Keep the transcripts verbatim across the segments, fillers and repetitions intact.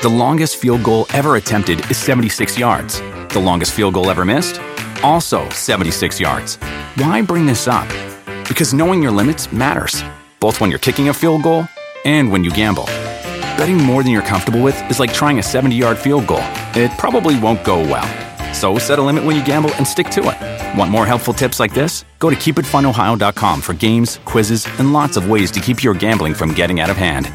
The longest field goal ever attempted is seventy-six yards. The longest field goal ever missed? Also seventy-six yards. Why bring this up? Because knowing your limits matters, both when you're kicking a field goal and when you gamble. Betting more than you're comfortable with is like trying a seventy-yard field goal. It probably won't go well. So set a limit when you gamble and stick to it. Want more helpful tips like this? Go to keep it fun ohio dot com for games, quizzes, and lots of ways to keep your gambling from getting out of hand.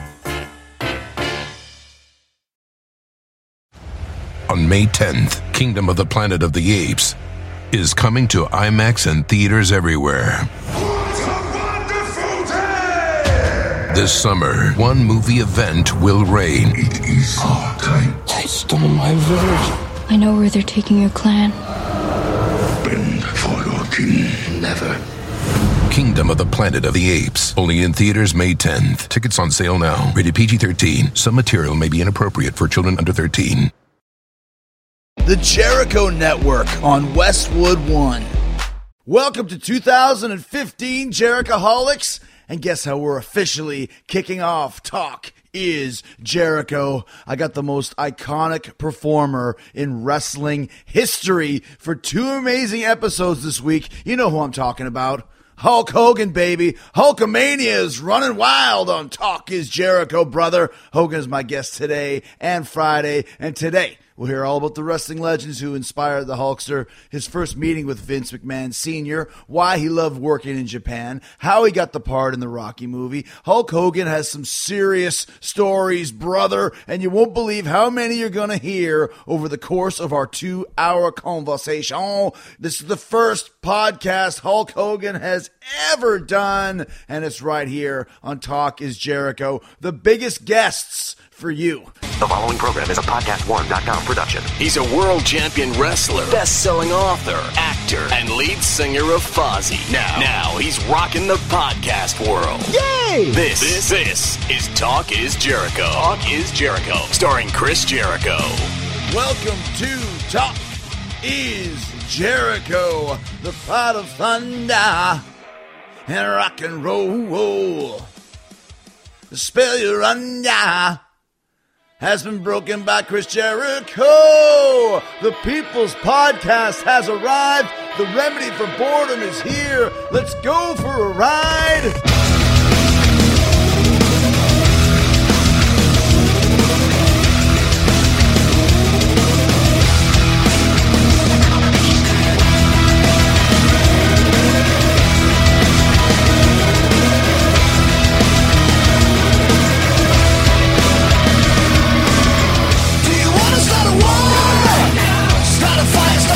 On May tenth, Kingdom of the Planet of the Apes is coming to IMAX and theaters everywhere. What a wonderful day! This summer, one movie event will reign. It is our time. They stole my village. I know where they're taking your clan. Bend for your king. Never. Kingdom of the Planet of the Apes. Only in theaters May tenth. Tickets on sale now. Rated P G thirteen. Some material may be inappropriate for children under thirteen. The Jericho Network on Westwood One. Welcome to two thousand fifteen Jerichoholics, and guess how we're officially kicking off Talk is Jericho. I got the most iconic performer in wrestling history for two amazing episodes this week. You know who I'm talking about. Hulk Hogan, baby. Hulkamania is running wild on Talk is Jericho, brother. Hogan is my guest today and Friday, and today we'll hear all about the wrestling legends who inspired the Hulkster, his first meeting with Vince McMahon Senior, why he loved working in Japan, how he got the part in the Rocky movie. Hulk Hogan has some serious stories, brother, and you won't believe how many you're going to hear over the course of our two-hour conversation. This is the first podcast Hulk Hogan has ever done, and it's right here on Talk is Jericho. The biggest guests for you. The following program is a podcast one dot com production. He's a world champion wrestler, best-selling author, actor, and lead singer of Fozzy. Now, now he's rocking the podcast world. Yay! This, this, this is Talk is Jericho. Talk is Jericho, starring Chris Jericho. Welcome to Talk is Jericho, the pot of thunder and rock and roll. The spell you're under has been broken by Chris Jericho. The People's Podcast has arrived. The remedy for boredom is here. Let's go for a ride.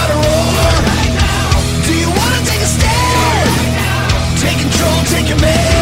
Take your man.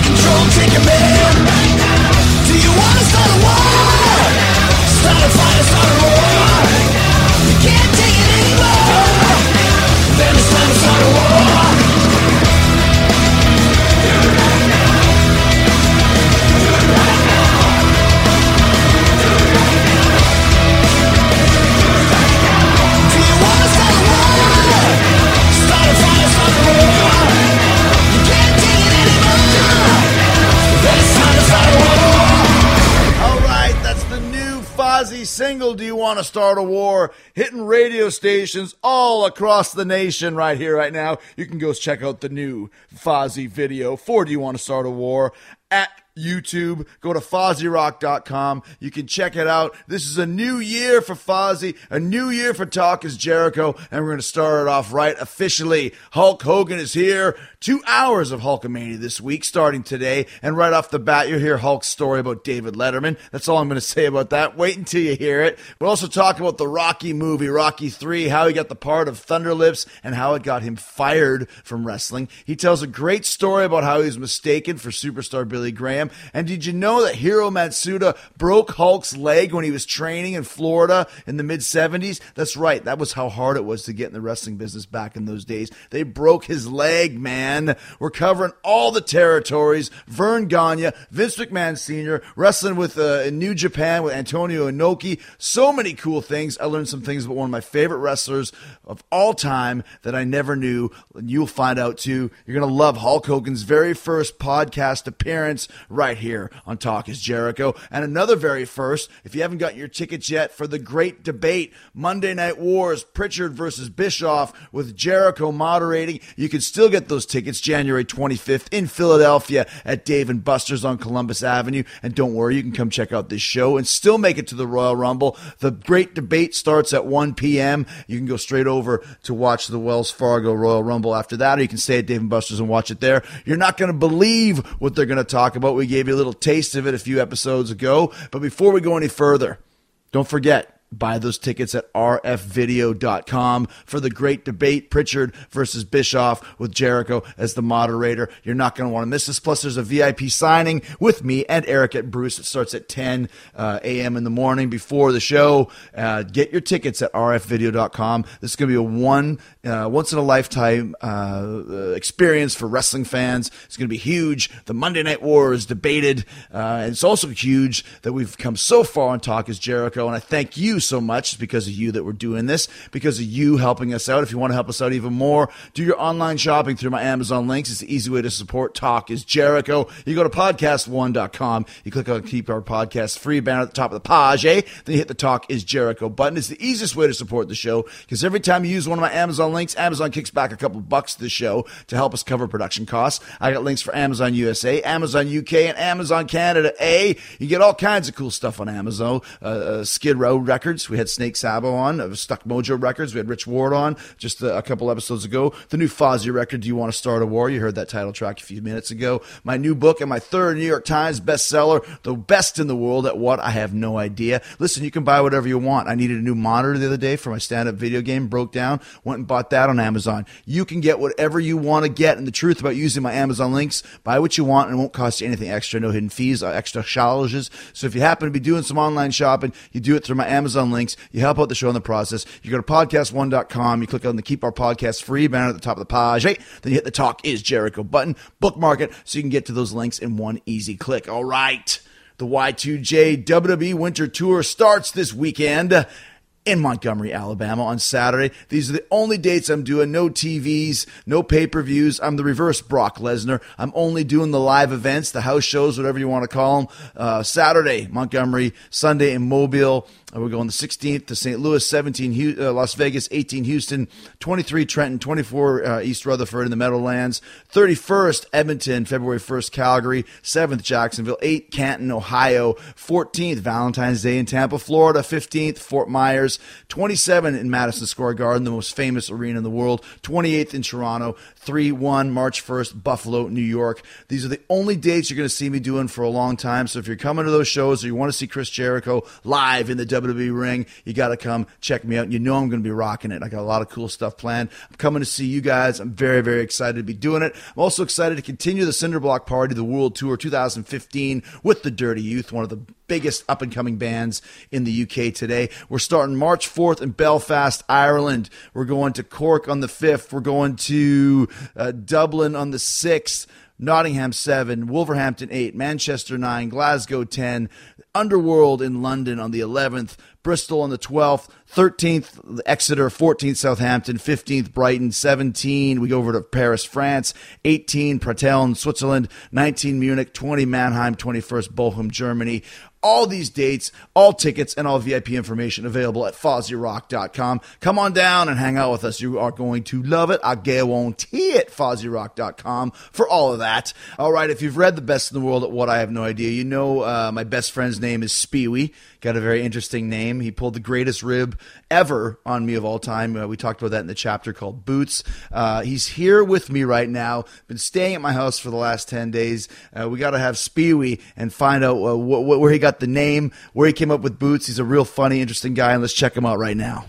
control, take command. Do you wanna start a war? Start a fire, start a war. You can't take it anymore. Then it's time to start a war. Do it right now. Do it right now. Do it right now. Do it right now. Do you wanna start a war? Start a fire, start a war. You can't take it anymore. Then it's time to start a war. All right, that's the new Fozzy single, Do You Want to Start a War? Hitting radio stations all across the nation right here, right now. You can go check out the new Fozzy video for Do You Want to Start a War at YouTube. Go to Fozzy Rock dot com. You can check it out. This is a new year for Fozzy, a new year for Talk is Jericho, and we're going to start it off right officially. Hulk Hogan is here. Two hours of Hulkamania this week, starting today. And right off the bat, you'll hear Hulk's story about David Letterman. That's all I'm going to say about that. Wait until you hear it. We'll also talk about the Rocky movie, Rocky three, how he got the part of Thunderlips, and how it got him fired from wrestling. He tells a great story about how he was mistaken for superstar Billy Graham. And did you know that Hiro Matsuda broke Hulk's leg when he was training in Florida in the mid seventies? That's right. That was how hard it was to get in the wrestling business back in those days. They broke his leg, man. We're covering all the territories. Vern Gagne, Vince McMahon Senior, wrestling with uh, in New Japan with Antonio Inoki. So many cool things. I learned some things about one of my favorite wrestlers of all time that I never knew. You'll find out too. You're going to love Hulk Hogan's very first podcast appearance right here on Talk is Jericho. And another very first, if you haven't gotten your tickets yet for the great debate, Monday Night Wars, Pritchard versus Bischoff with Jericho moderating, you can still get those tickets January twenty-fifth in Philadelphia at Dave and Buster's on Columbus Avenue. And don't worry, you can come check out this show and still make it to the Royal Rumble. The great debate starts at one p.m. You can go straight over to watch the Wells Fargo Royal Rumble after that, or you can stay at Dave and Buster's and watch it there. You're not going to believe what they're going to talk about. We gave you a little taste of it a few episodes ago. But before we go any further, don't forget, buy those tickets at R F video dot com for the great debate, Pritchard versus Bischoff with Jericho as the moderator. You're not going to want to miss this. Plus, there's a V I P signing with me and Eric at Bruce. It starts at ten a.m. in the morning before the show. Uh, get your tickets at R F video dot com. This is going to be a one, uh, once-in-a-lifetime uh, experience for wrestling fans. It's going to be huge. The Monday Night War is debated. Uh, and it's also huge that we've come so far on Talk is Jericho, and I thank you so much. It's because of you that we're doing this, because of you helping us out. If you want to help us out even more, do your online shopping through my Amazon links. It's the easy way to support Talk is Jericho. You go to podcast one dot com, you click on Keep Our Podcast Free banner at the top of the page, then you hit the Talk is Jericho button. It's the easiest way to support the show, because every time you use one of my Amazon links, Amazon kicks back a couple of bucks to the show to help us cover production costs. I got links for Amazon U S A, Amazon U K, and Amazon Canada A. You get all kinds of cool stuff on Amazon. Uh, uh, Skid Row Records, we had Snake Sabo on. Of Stuck Mojo Records, we had Rich Ward on just a, a couple episodes ago. The new Fozzy record, Do You Want to Start a War? You heard that title track a few minutes ago. My new book and my third New York Times bestseller, The Best in the World at What? I Have No Idea. Listen, you can buy whatever you want. I needed a new monitor the other day for my stand-up video game, broke down, went and bought that on Amazon. You can get whatever you want to get, and the truth about using my Amazon links, buy what you want, and it won't cost you anything extra, no hidden fees, or extra charges. So if you happen to be doing some online shopping, you do it through my Amazon links, you help out the show in the process. You go to podcast one dot com, you click on the Keep Our Podcast Free banner at the top of the page, then you hit the Talk is Jericho button, bookmark it so you can get to those links in one easy click. All right, the Y two J W W E Winter Tour starts this weekend in Montgomery, Alabama on Saturday. These are the only dates I'm doing. No T Vs, no pay-per-views. I'm the reverse Brock Lesnar. I'm only doing the live events, the house shows, whatever you want to call them. Uh, Saturday, Montgomery. Sunday in Mobile. Uh, we're going the sixteenth to Saint Louis, seventeen uh, Las Vegas, eighteen Houston, twenty-three Trenton, twenty-four uh, East Rutherford in the Meadowlands, thirty-first Edmonton, February first Calgary, seventh Jacksonville, eighth Canton, Ohio, fourteenth Valentine's Day in Tampa, Florida, fifteenth Fort Myers, twenty-seventh in Madison Square Garden, the most famous arena in the world, twenty-eighth in Toronto, three one March first Buffalo, New York. These are the only dates you're going to see me doing for a long time. So if you're coming to those shows or you want to see Chris Jericho live in the W W W E ring, you got to come check me out. You know I'm going to be rocking it. I got a lot of cool stuff planned. I'm coming to see you guys. I'm very, very excited to be doing it. I'm also excited to continue the Cinderblock Party, the World Tour twenty fifteen with the Dirty Youth, one of the biggest up-and-coming bands in the U K today. We're starting March fourth in Belfast, Ireland. We're going to Cork on the fifth. We're going to uh, Dublin on the sixth. Nottingham seven, Wolverhampton eight, Manchester nine, Glasgow ten, Underworld in London on the eleventh, Bristol on the twelfth, thirteenth, Exeter, fourteenth, Southampton, fifteenth, Brighton, seventeen, we go over to Paris, France, eighteen, Pratel in Switzerland, nineteen, Munich, twenty, Mannheim, twenty-first, Bochum, Germany. All these dates, all tickets, and all V I P information available at Fozzy Rock dot com. Come on down and hang out with us. You are going to love it. I guarantee it. Fozzy Rock dot com for all of that. All right, if you've read The Best in the World at What I Have No Idea, you know uh, my best friend's name is Spewy. Got a very interesting name. He pulled the greatest rib ever on me of all time. Uh, we talked about that in the chapter called Boots. Uh, he's here with me right now. Been staying at my house for the last ten days. Uh, we got to have Spewy and find out uh, wh- wh- where he got the name, where he came up with Boots. He's a real funny, interesting guy, and let's check him out right now.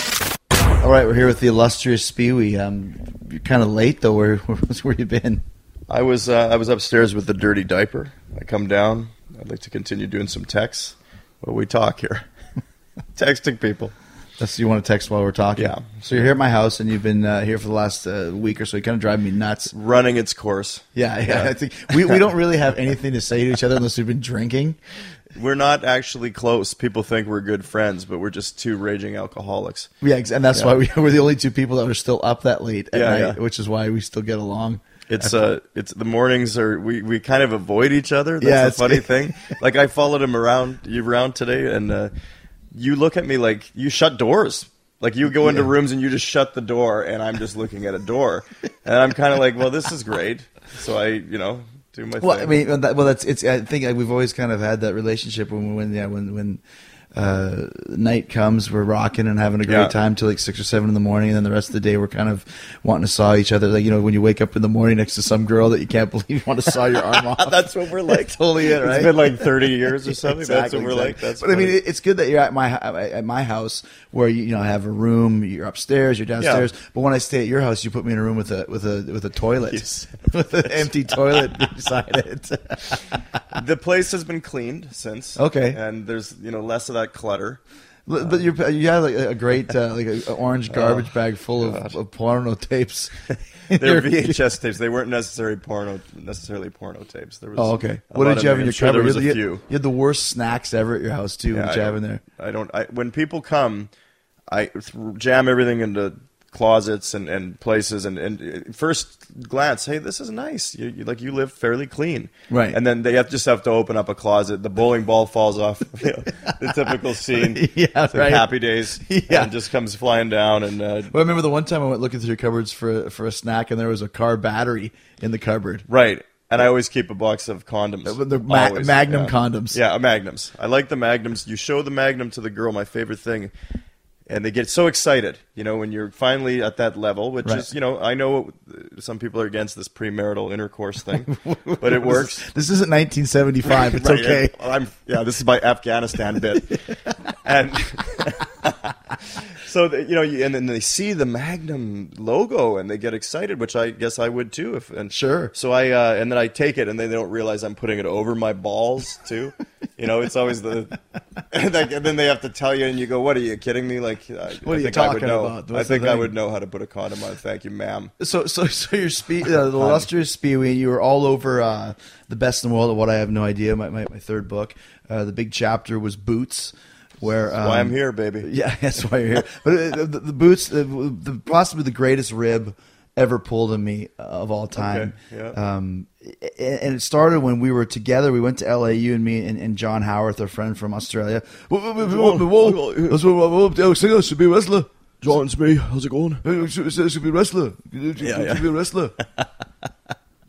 All right, we're here with the illustrious Spewy. Um, you're kind of late, though. Where, where you been? I was uh, I was upstairs with the dirty diaper. I come down. I'd like to continue doing some texts. Well, we talk here. Texting people. That's you want to text while we're talking? Yeah. So you're here at my house, and you've been uh, here for the last uh, week or so. You kind of drive me nuts. Running its course. Yeah, yeah. yeah. I think we, we don't really have anything to say to each other unless we've been drinking. We're not actually close. People think we're good friends, but we're just two raging alcoholics. Yeah, and that's yeah. why we, we're the only two people that are still up that late at yeah, night, yeah. which is why we still get along. It's uh, it's the mornings are we, we kind of avoid each other. That's yeah, the funny thing. Like I followed him around you around today, and uh, you look at me like you shut doors. Like you go into yeah. rooms and you just shut the door, and I'm just looking at a door, and I'm kind of like, well, this is great. So I, you know, do my well, thing. I mean, that, well, that's it's. I think we've always kind of had that relationship when when yeah when when. Uh, night comes, we're rocking and having a great yeah. time till like six or seven in the morning, and then the rest of the day we're kind of wanting to saw each other. Like, you know, when you wake up in the morning next to some girl that you can't believe you want to saw your arm off. That's what we're like. That's totally it, right? It's been like thirty years or something. exactly, That's what we're exactly. like. That's but funny. I mean, it's good that you're at my at my house where you, you know have a room. You're upstairs, you're downstairs. Yeah. But when I stay at your house, you put me in a room with a with a with a toilet, yes. with an empty toilet beside it. The place has been cleaned since. Okay, and there's you know less of that clutter. But you you had like a great uh, like an orange garbage oh, bag full of, of porno tapes. They're V H S tapes. They weren't necessarily porno necessarily porno tapes. There was oh, okay. What did you have in your sure cupboard? There was you, a few. You had the worst snacks ever at your house too. Yeah, what you have in there? I don't. I, when people come, I jam everything into closets and, and places, and, and first glance, hey, this is nice. You, you like you live fairly clean, right? And then they have, just have to open up a closet. The bowling ball falls off. You know, the typical scene. yeah, it's right. Like Happy Days. Yeah, and it just comes flying down. And uh, well, I remember the one time I went looking through your cupboards for for a snack, and there was a car battery in the cupboard. Right. And I always keep a box of condoms. The ma- Magnum yeah. condoms. Yeah, Magnums. I like the Magnums. You show the Magnum to the girl, my favorite thing. And they get so excited, you know, when you're finally at that level, which right. is, you know, I know some people are against this premarital intercourse thing, but it works. This, this isn't nineteen seventy-five. It's right, okay. I'm, yeah, this is my Afghanistan bit. And so, the, you know, and then they see the Magnum logo and they get excited, which I guess I would too. If and Sure. So I, uh, and then I take it and they don't realize I'm putting it over my balls too. You know, it's always the, and, like, and then they have to tell you and you go, what are you kidding me? Like, I, what are I you think talking I would know. about? I think I would know how to put a condom on. Thank you, ma'am. So, so, so you're spe- uh, the illustrious Spewy. You were all over uh, The Best in the World of What I Have No Idea. My my, my third book. Uh, the big chapter was Boots. Where, that's um, why I'm here, baby. Yeah, that's why you're here. But uh, the, the Boots, the, the possibly the greatest rib ever pulled on me of all time. Okay, yeah. Um, and it started when we were together. We went to L A, you and me and, and John Howarth, our friend from Australia. I should be a wrestler. John's me. How's it going? I should be a wrestler. Yeah, yeah. Should be a wrestler.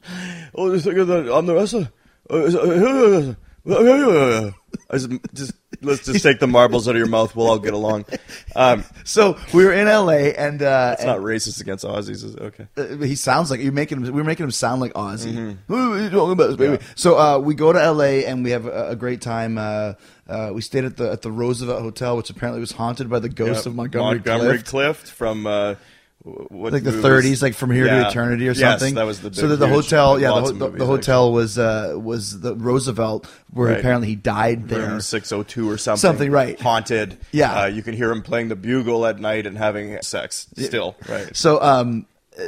Oh, you think that I'm the wrestler? I just, just let's just take the marbles out of your mouth. We'll all get along. Um, so we were in L A, and uh, it's not racist against Aussies, is it? Okay. Uh, he sounds like you're making him. We were making him sound like Aussie. Mm-hmm. What are you talking about, baby? Yeah. So uh, we go to L A and we have a, a great time. Uh, uh, we stayed at the at the Roosevelt Hotel, which apparently was haunted by the ghost Yeah, of Montgomery, Montgomery Clift. Clift from uh, what Like the movie thirties, was- like From Here Yeah. to Eternity or Yes, something. that was the big, so that the huge- hotel, yeah, the, lots ho- of the, movies, the hotel was uh, was the Roosevelt, where Right. apparently he died there. Room six oh two or something. Something, right. Haunted. Yeah. Uh, you can hear him playing the bugle at night and having sex still. Right. So, um,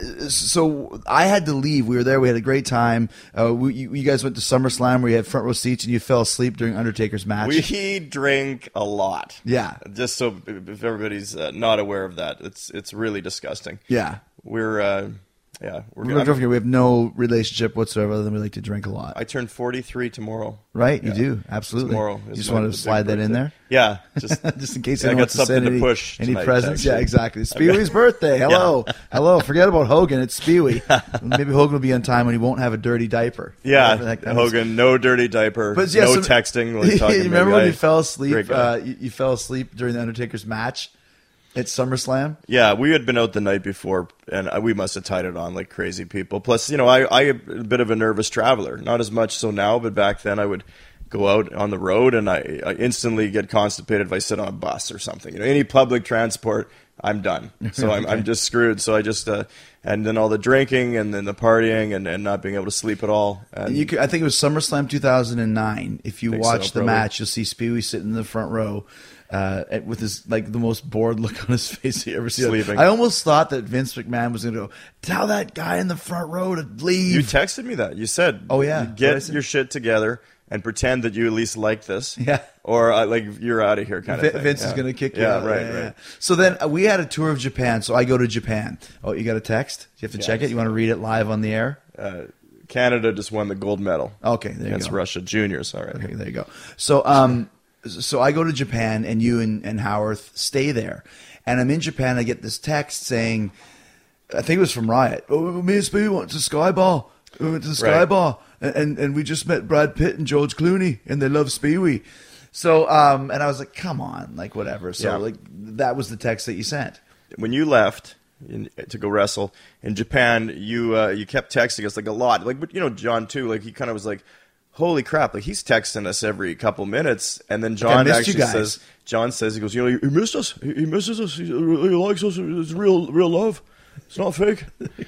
so I had to leave. We were there. We had a great time. Uh, we, you, you guys went to SummerSlam where you had front row seats and you fell asleep during Undertaker's match. We drink a lot. Yeah. Just so if everybody's uh, not aware of that, it's it's really disgusting. Yeah. We're uh, yeah we're We, gonna, we have no relationship whatsoever other than we like to drink a lot. I turned forty-three tomorrow. Right? You Yeah. do. Absolutely. Tomorrow. You is just my- wanted the to big slide that in birthday. there? Yeah. Just, Just in case yeah, I anyone got wants to something send to any, push any tonight, presents. Yeah, actually. exactly. Speewy's birthday. Hello. Hello. Forget about Hogan. It's Spewy. Maybe Hogan will be on time when he won't have a dirty diaper. Yeah, Whatever that kind of- Hogan, no dirty diaper, But yeah, no so- texting. Like you talking remember about when guy. you fell asleep? Great guy. Uh, you, you fell asleep during the Undertaker's match at SummerSlam. Yeah, we had been out the night before, and we must have tied it on like crazy people. Plus, you know, I I am a bit of a nervous traveler. Not as much so now, but back then I would go out on the road, and I, I instantly get constipated if I sit on a bus or something. You know, any public transport, I'm done. So I'm Okay. I'm just screwed. So I just uh, and then all the drinking, and then the partying, and, and not being able to sleep at all. And And you could, I think it was SummerSlam two thousand nine. If you Think watch so, the probably. match, you'll see Spewy sitting in the front row uh, at- with his like the most bored look on his face you ever see. Sleeping. I almost thought that Vince McMahon was going to go, tell that guy in the front row to leave. you texted me that. You said, Oh, yeah. you What did I get say? your shit together and pretend that you at least like this. Yeah. Or uh, like you're out of here kind Vi- of thing. Vince is Yeah. going to kick you yeah, out. Right, Yeah, yeah, right. yeah. So then uh, we had a tour of Japan. So I go to Japan. Oh, you got a text? You have to Yeah, check it? You want to read it live on the air? Uh, Canada just won the gold medal. Okay, there you against go. Russia juniors. All right. Okay, there you go. So, um, so I go to Japan, and you and, and Howarth stay there, and I'm in Japan. I get this text saying, I think it was from Riot. Oh, me and Speedy went to Sky Bar. We went to the Sky Right. Bar, and, and and we just met Brad Pitt and George Clooney, and they love Speedy. So, um, and I was like, come on, like whatever. So, Yeah. like that was the text that you sent. When you left in, to go wrestle in Japan, you uh, you kept texting us like a lot. Like, but you know, John too. Like he kind of was like, "Holy crap!" Like he's texting us every couple minutes, and then John missed you actually guys. says, "John says he goes, you know, he missed us. He, he misses us. He, he likes us. It's real, real love. It's not fake."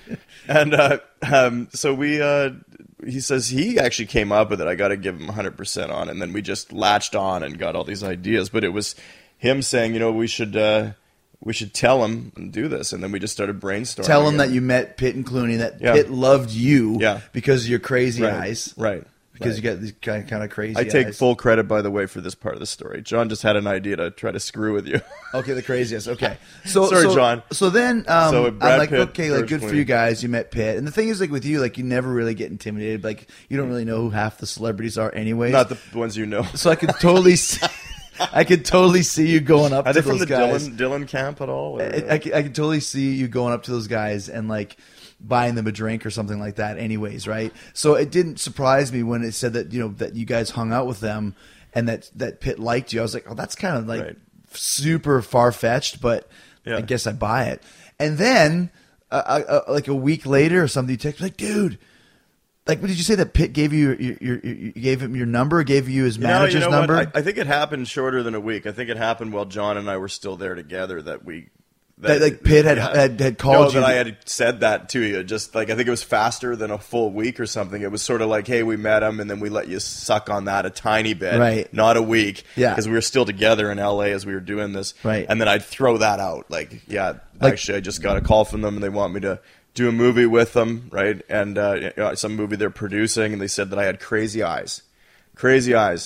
and uh, um, so we. Uh, he says he actually came up with it. I got to give him one hundred percent on, and then we just latched on and got all these ideas. But it was him saying, you know, we should uh, we should tell him and do this, and then we just started brainstorming. Tell him and- that you met Pitt and Clooney, that Yeah. Pitt loved you, Yeah. because of your crazy Right, eyes, right? Because right. you got these kind of, kind of crazy. I take eyes. full credit, by the way, for this part of the story. John just had an idea to try to screw with you. Okay, the craziest. Okay, so Sorry, so, John. So then, um, So, I'm Brad like, Pitt, okay, like George good for Clooney. you guys. You met Pitt, and the thing is, like with you, like you never really get intimidated. Like you don't really know who half the celebrities are, anyways. Not the ones you know. So I could totally, see, I could totally see you going up Are to they from those the guys. Dylan, Dylan camp at all? Or- I, I, could- I could totally see you going up to those guys and like buying them a drink or something like that anyways, right? So it didn't surprise me when it said that, you know, that you guys hung out with them and that, that Pitt liked you. I was like, oh, that's kind of like Right. super far-fetched, but Yeah. I guess I buy it. And then uh, uh, like a week later or something, you text me like, dude, like, what did you say that Pitt gave you? Your, your, your, you gave him your number, gave you his You know- manager's you know number? What? I, I think it happened shorter than a week. I think it happened while John and I were still there together that we. That, like, Pitt had- had- had called no, you- that I had said that to you. Just like I think it was faster than a full week or something. It was sort of like, hey, we met him, and then we let you suck on that a tiny bit, Right. Not a week, Yeah. because we were still together in L A as we were doing this, Right. And then I'd throw that out, like, yeah, Like- actually, I just got a call from them, and they want me to do a movie with them, right? And uh, you know, some movie they're producing, and they said that I had crazy eyes, crazy eyes.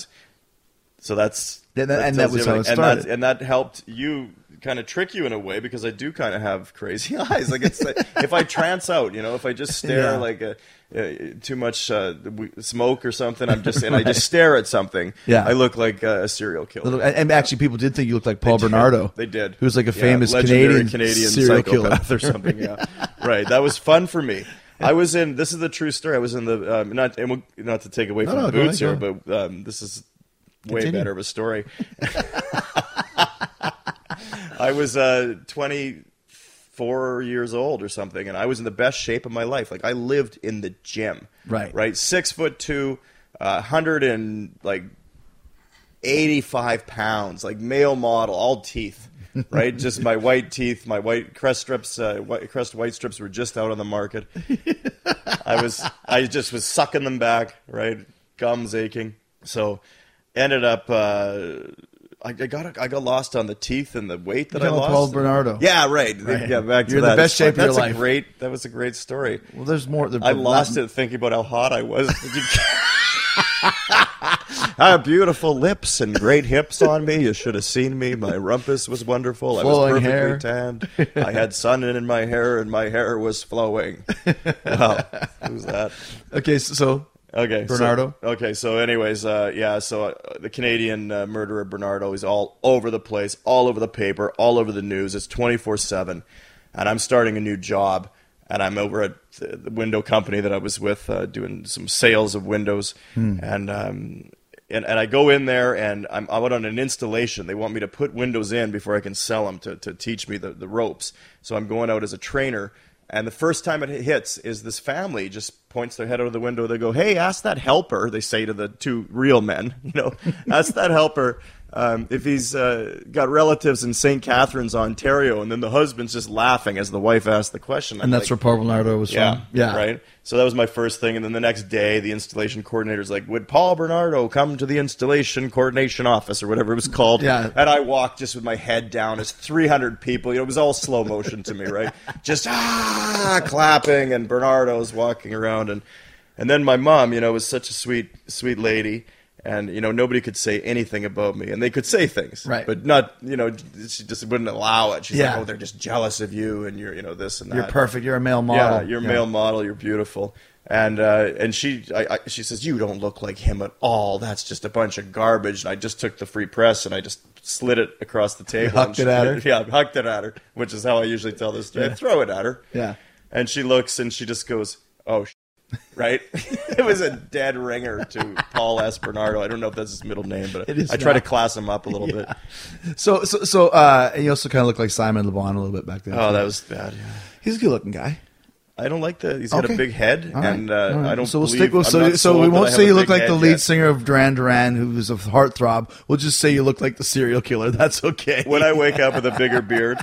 So that's Yeah, that- and that tells was you how it everything. started. And that, and that helped you kind of trick you in a way because I do kind of have crazy eyes. Like it's like, if I trance out, you know, if I just stare Yeah. like a, uh, too much uh, we- smoke or something, I'm just and I just stare at something. Yeah. I look like a, a serial killer. Little- and and actually, people did think you looked like Paul They did. Bernardo. They did. Who's like a Yeah, famous legendary Canadian, Canadian serial killer psychopath or something. Yeah, right. That was fun for me. I was in. This is the true story. I was in the um, not and we'll, not to take away No, from no, the go boots ahead, here, go but um, this is way Continue. better of a story. I was uh, twenty-four years old or something, and I was in the best shape of my life. Like I lived in the gym, Right. Right, six foot two, uh, hundred and like eighty-five pounds, like male model, all teeth. Right, just my white teeth, my white crest strips, uh, white, crest white strips were just out on the market. I was, I just was sucking them back, right, gums aching. So, ended up, uh, I, I got, I got lost on the teeth and the weight that You're I talking lost. Paul Bernardo. Yeah, right. Right. Yeah, back to You're in that. the best shape of your That's a life. great. That was a great story. Well, there's more. I lost it thinking about how hot I was. I had beautiful lips and great hips on me. You should have seen me. My rumpus was wonderful. Flowing I was perfectly hair. tanned. I had sun in my hair, and my hair was flowing. Wow, who's that? Okay, so, so Okay, Bernardo. So, okay, so anyways, uh, yeah. So uh, the Canadian uh, murderer Bernardo is all over the place, all over the paper, all over the news. It's twenty-four seven, and I'm starting a new job. And I'm over at the window company that I was with, uh, doing some sales of windows, Hmm. and um, and and I go in there, and I'm out on an installation. They want me to put windows in before I can sell them to to teach me the, the ropes. So I'm going out as a trainer, and the first time it hits is this family just points their head out of the window. They go, "Hey, ask that helper," they say to the two real men, you know, ask that helper. Um, if he's uh, got relatives in Saint Catharines, Ontario, and then the husband's just laughing as the wife asks the question. I'm And that's like, where Paul Bernardo was yeah, from. Yeah. right. So that was my first thing, and then the next day, the installation coordinator's like, "Would Paul Bernardo come to the installation coordination office or whatever it was called?" Yeah. And I walked just with my head down as three hundred people. You know, it was all slow motion to me, right? Just ah, clapping, and Bernardo's walking around, and and then my mom, you know, was such a sweet, sweet lady. And, you know, nobody could say anything about me. And they could say things. Right. But not, you know, she just wouldn't allow it. She's Yeah. like, oh, they're just jealous of you and you're, you know, this and that. You're perfect. You're a male model. Yeah, you're a male model. You're beautiful. And uh, and she I, I, she says, you don't look like him at all. That's just a bunch of garbage. And I just took the free press and I just slid it across the table. You hucked and she, it at her? Yeah, I hucked it at her, which is how I usually tell this story. Yeah. I throw it at her. Yeah. And she looks and she just goes, oh, sh-. Right? It was a dead ringer to Paul S. Bernardo. I don't know if that's his middle name, but It is I try now. to class him up a little Yeah. bit. So, so, so, uh, and you also kind of look like Simon Le Bon a little bit back then. Oh, that was bad. Yeah. He's a good looking guy. I don't like the. He's got Okay. a big head, All right. and uh, All right. I don't. So we'll believe, stick with I'm so, not so sold we that won't I say have you a look big like the head lead yet. singer of Duran Duran, who was a heartthrob. We'll just say you look like the serial killer. That's okay. When I wake up with a bigger beard.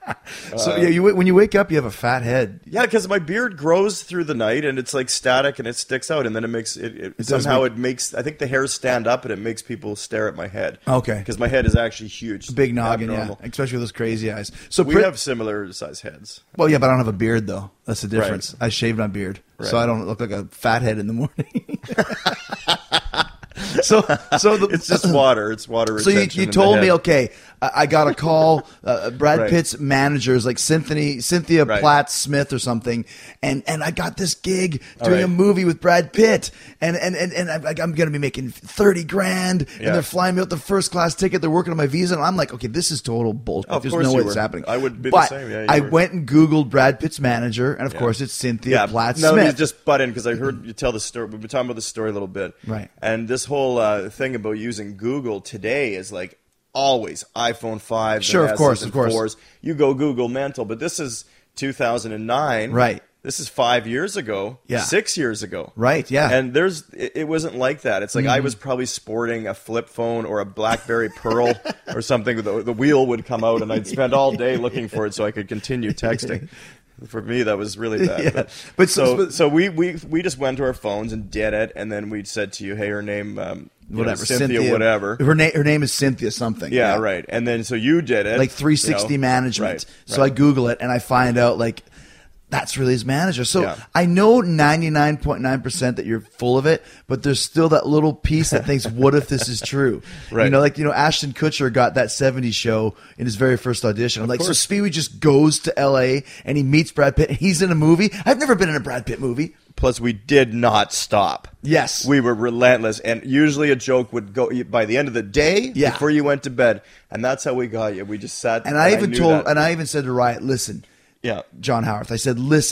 so uh, yeah, you when you wake up, you have a fat head. Yeah, because my beard grows through the night, and it's like static, and it sticks out, and then it makes it. it, does somehow make- it makes. I think the hairs stand up, and it makes people stare at my head. Okay. Because my head is actually huge, Big noggin, abnormal. yeah, especially with those crazy eyes. So We Pri- have similar size heads. well, yeah, but I don't have a beard though. That's the Right. difference. I shaved my beard, Right. so I don't look like a fathead in the morning. so, so the, It's just water. It's water So you, retention. you in the told me, head. okay, I, I got a call. Uh, Brad Right. Pitt's managers, like Cynthia, Cynthia Right. Platt Smith or something, and and I got this gig All doing right. a movie with Brad Pitt, and and and, and I'm, like, I'm going to be making thirty grand, and Yeah. they're flying me out the first class ticket. They're working on my visa, and I'm like, okay, this is total bullshit. Of There's course no you way this is were. happening. I would be the but same. Yeah, you I were. went and Googled Brad Pitt's manager, and of Yeah. course it's Cynthia Platt no, let me Smith. just butt in because I heard you tell the story. We've been talking about the story a little bit, Right. And this whole uh, thing about using Google today is like always iPhone five. Sure, of course, of course. Fours. You go Google mental, but this is two thousand nine, Right. This is five years ago, Yeah. six years ago, Right, yeah. And there's it, it wasn't like that. It's like I Mhm. was probably sporting a flip phone or a BlackBerry Pearl or something. The, the wheel would come out, and I'd spend all day looking for it so I could continue texting. For me, that was really bad. Yeah. But, But so- so, but- so we, we we just went to our phones and did it, and then we said to you, "Hey, her name, um, you know, Whatever, Cynthia, whatever." Her name, her name is Cynthia something. Yeah, right. And then so you did it, like three sixty you know? management. Right, So right. I Google it and I find out like that's really his manager. So Yeah. I know ninety-nine point nine percent that you're full of it, but there's still that little piece that thinks, what if this is true? Right. You know, like, you know, Ashton Kutcher got that seventies show in his very first audition. I'm like, so course. Speedy just goes to L A and he meets Brad Pitt and he's in a movie. I've never been in a Brad Pitt movie. Plus, we did not stop. Yes. We were relentless, and usually a joke would go by the end of the day Yeah. before you went to bed, and that's how we got you. We just sat, And I even knew told, that. and I even said to Riot, listen, yeah, John Howarth, I said, listen,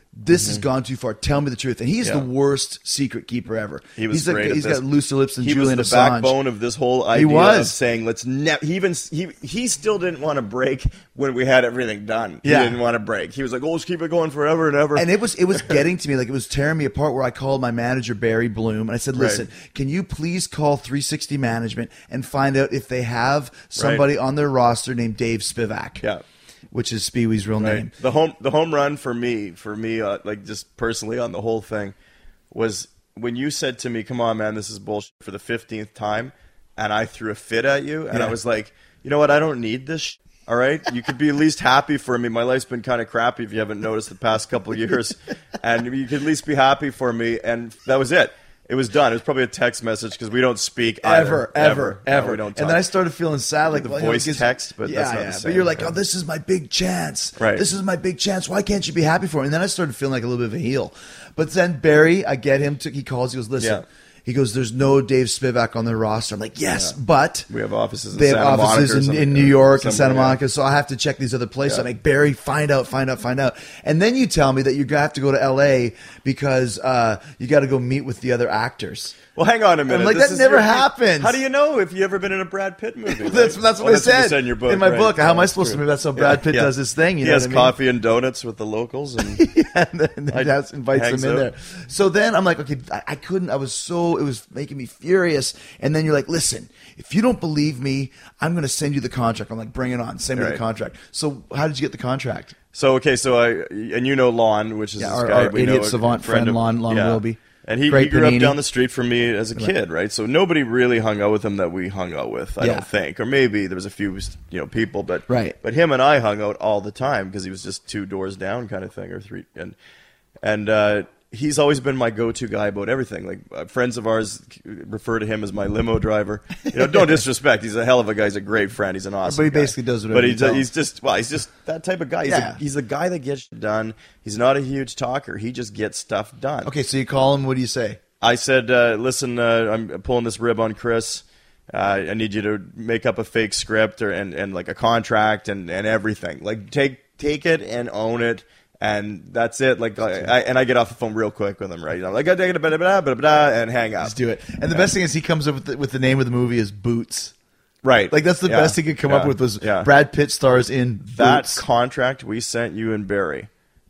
this Mm-hmm. has gone too far. Tell me the truth. And he's Yeah. the worst secret keeper ever. He was he's like, great at he's this. got looser lips than he Julian was the Assange. backbone of this whole idea He was. of saying let's never. He even he he still didn't want to break when we had everything done. Yeah. He didn't want to break. He was like, "Oh, let's keep it going forever and ever." And it was it was getting to me, like it was tearing me apart, where I called my manager Barry Bloom and I said, listen, Right. can you please call three sixty Management and find out if they have somebody on their roster named Dave Spivak? Yeah. Which is Speewy's real Right. name. The home the home run for me, for me, uh, like just personally on the whole thing, was when you said to me, "Come on, man, this is bullshit," for the fifteenth time, and I threw a fit at you, and Yeah. I was like, you know what? I don't need this. Sh- all right, you could be at least happy for me. My life's been kind of crappy if you haven't noticed the past couple of years, and you could at least be happy for me. And that was it. It was done. It was probably a text message because we don't speak Ever, either. ever, No, ever. we don't talk. And then I started feeling sad, like The well, you know, voice because- text, but yeah, that's not yeah. the But same. you're like, Yeah. oh, this is my big chance. Right. This is my big chance. Why can't you be happy for it? And then I started feeling like a little bit of a heel. But then Barry, I get him to. He calls. He goes, listen. Yeah. He goes, there's no Dave Spivak on their roster. I'm like, yes, Yeah. but We have offices in they have Santa Monica or offices in, something, in or New York and Santa somewhere, yeah. Monica, so I have to check these other places. Yeah. I'm like, Barry, find out, find out, find out. And then you tell me that you're gonna have to go to L A because uh, you got to go meet with the other actors. Well, hang on a minute. I'm like, This that is never your- happens. How do you know if you ever been in a Brad Pitt movie? right? That's that's what Oh, I that's said, you said in your book. in my right. book. How am I That's supposed true. to? That's how Brad Pitt Yeah, yeah. does his thing. You he know has what I mean? coffee and donuts with the locals, and Yeah, and then I- that's invites hangs them in out. there. So then I'm like, okay, I, I couldn't. I was so it was making me furious. And then you're like, listen, if you don't believe me, I'm going to send you the contract. I'm like, bring it on, send me the Right. contract. So how did you get the contract? So okay, so I and you know Lon, which is Yeah, this our- guy our we know, idiot a savant friend, of- Lon- Lon Wilby. And he, he Great grew panini. up down the street from me as a kid, right? So nobody really hung out with him that we hung out with, I Yeah. don't think. Or maybe there was a few, you know, people, but Right. But him and I hung out all the time because he was just two doors down, kind of thing, or three. And and uh, he's always been my go-to guy about everything. Like uh, friends of ours refer to him as my limo driver. You know, don't disrespect. He's a hell of a guy. He's a great friend. He's an awesome. But he guy. basically does whatever But you he's tell him. he's just well, he's just that type of guy. He's, Yeah. a, he's the guy that gets shit done. He's not a huge talker. He just gets stuff done. Okay, so you call him. What do you say? I said, uh, listen, uh, I'm pulling this rib on Chris. Uh, I need you to make up a fake script or and, and like a contract and, and everything. Like take take it and own it, and that's it. Like I, I and I get off the phone real quick with him, right? I'm like, I take it, blah, blah, blah, blah, and hang up. Just do it. And the best thing is he comes up with the, with the name of the movie is Boots. Right. Like that's the Yeah. best he could come Yeah. up with was Yeah. Brad Pitt stars in That Boots. contract we sent you and Barry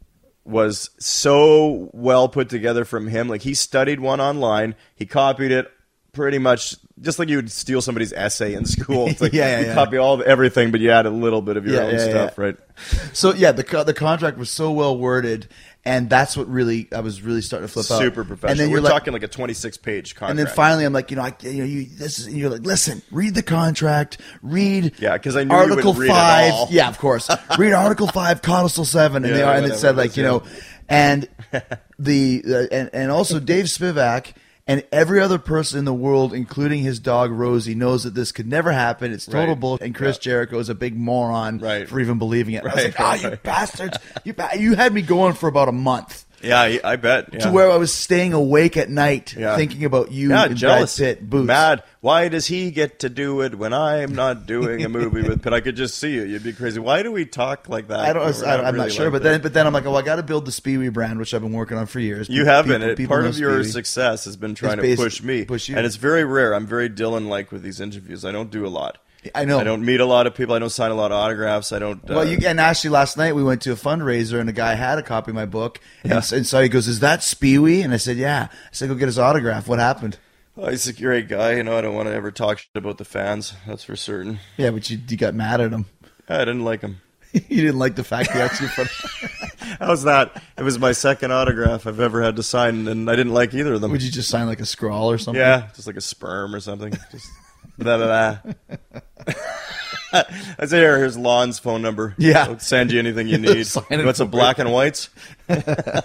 was so well put together from him. Like he studied one online, he copied it pretty much just like you would steal somebody's essay in school. It's like Yeah, yeah, you yeah. copy all the, everything, but you add a little bit of your Yeah, own yeah, stuff, yeah. right? So yeah, the co- the contract was so well worded, and that's what really I was really starting to flip out. Super professional. And then We're you're like, talking like a twenty-six page contract. and then finally I'm like, you know, I, you know, you this is, and you're like, listen, read the contract, read Yeah, 'cause I knew you Article would read it five. all. Yeah, of course, read Article five, Codicil seven, and Yeah, they are, and it whatever said it like is, you yeah. know, and the uh, and and also Dave Spivak. And every other person in the world, including his dog Rosie, knows that this could never happen. It's total Right. bullshit. And Chris Yeah. Jericho is a big moron Right. for even believing it. I was Right, like, ah, right, you right. bastards! You ba- you had me going for about a month yeah, I, I bet. Yeah. to where I was staying awake at night Yeah. thinking about you yeah, and jealous. Brad Pitt. Boots. Mad. Why does he get to do it when I'm not doing a movie with Pitt? I could just see you. You'd be crazy. Why do we talk like that? I don't. We're I, I'm really not sure, like but that. then, but then I'm like, oh, I got to build the Speewy brand, which I've been working on for years. You have been. People- It, people part know of your Speewy. success has been trying to basi- push me, push you. and it's very rare. I'm very Dylan-like with these interviews. I don't do a lot. I know. I don't meet a lot of people. I don't sign a lot of autographs. I don't. Uh, Well, you and actually last night we went to a fundraiser and a guy had a copy of my book, and, Yeah. and so he goes, "Is that Speewy?" And I said, "Yeah." I said, "Go get his autograph." What happened? oh, he's a great guy. You know, I don't want to ever talk shit about the fans. That's for certain. Yeah, but you, you got mad at him. I didn't like him. You didn't like the fact he actually put. How's that? It was my second autograph I've ever had to sign, and I didn't like either of them. Would you just sign like a scrawl or something? Yeah, just like a sperm or something. Just blah, blah, blah. I say, here, here's Lon's phone number. Yeah. I'll send you anything you need. Sign You it want some for black and whites? no,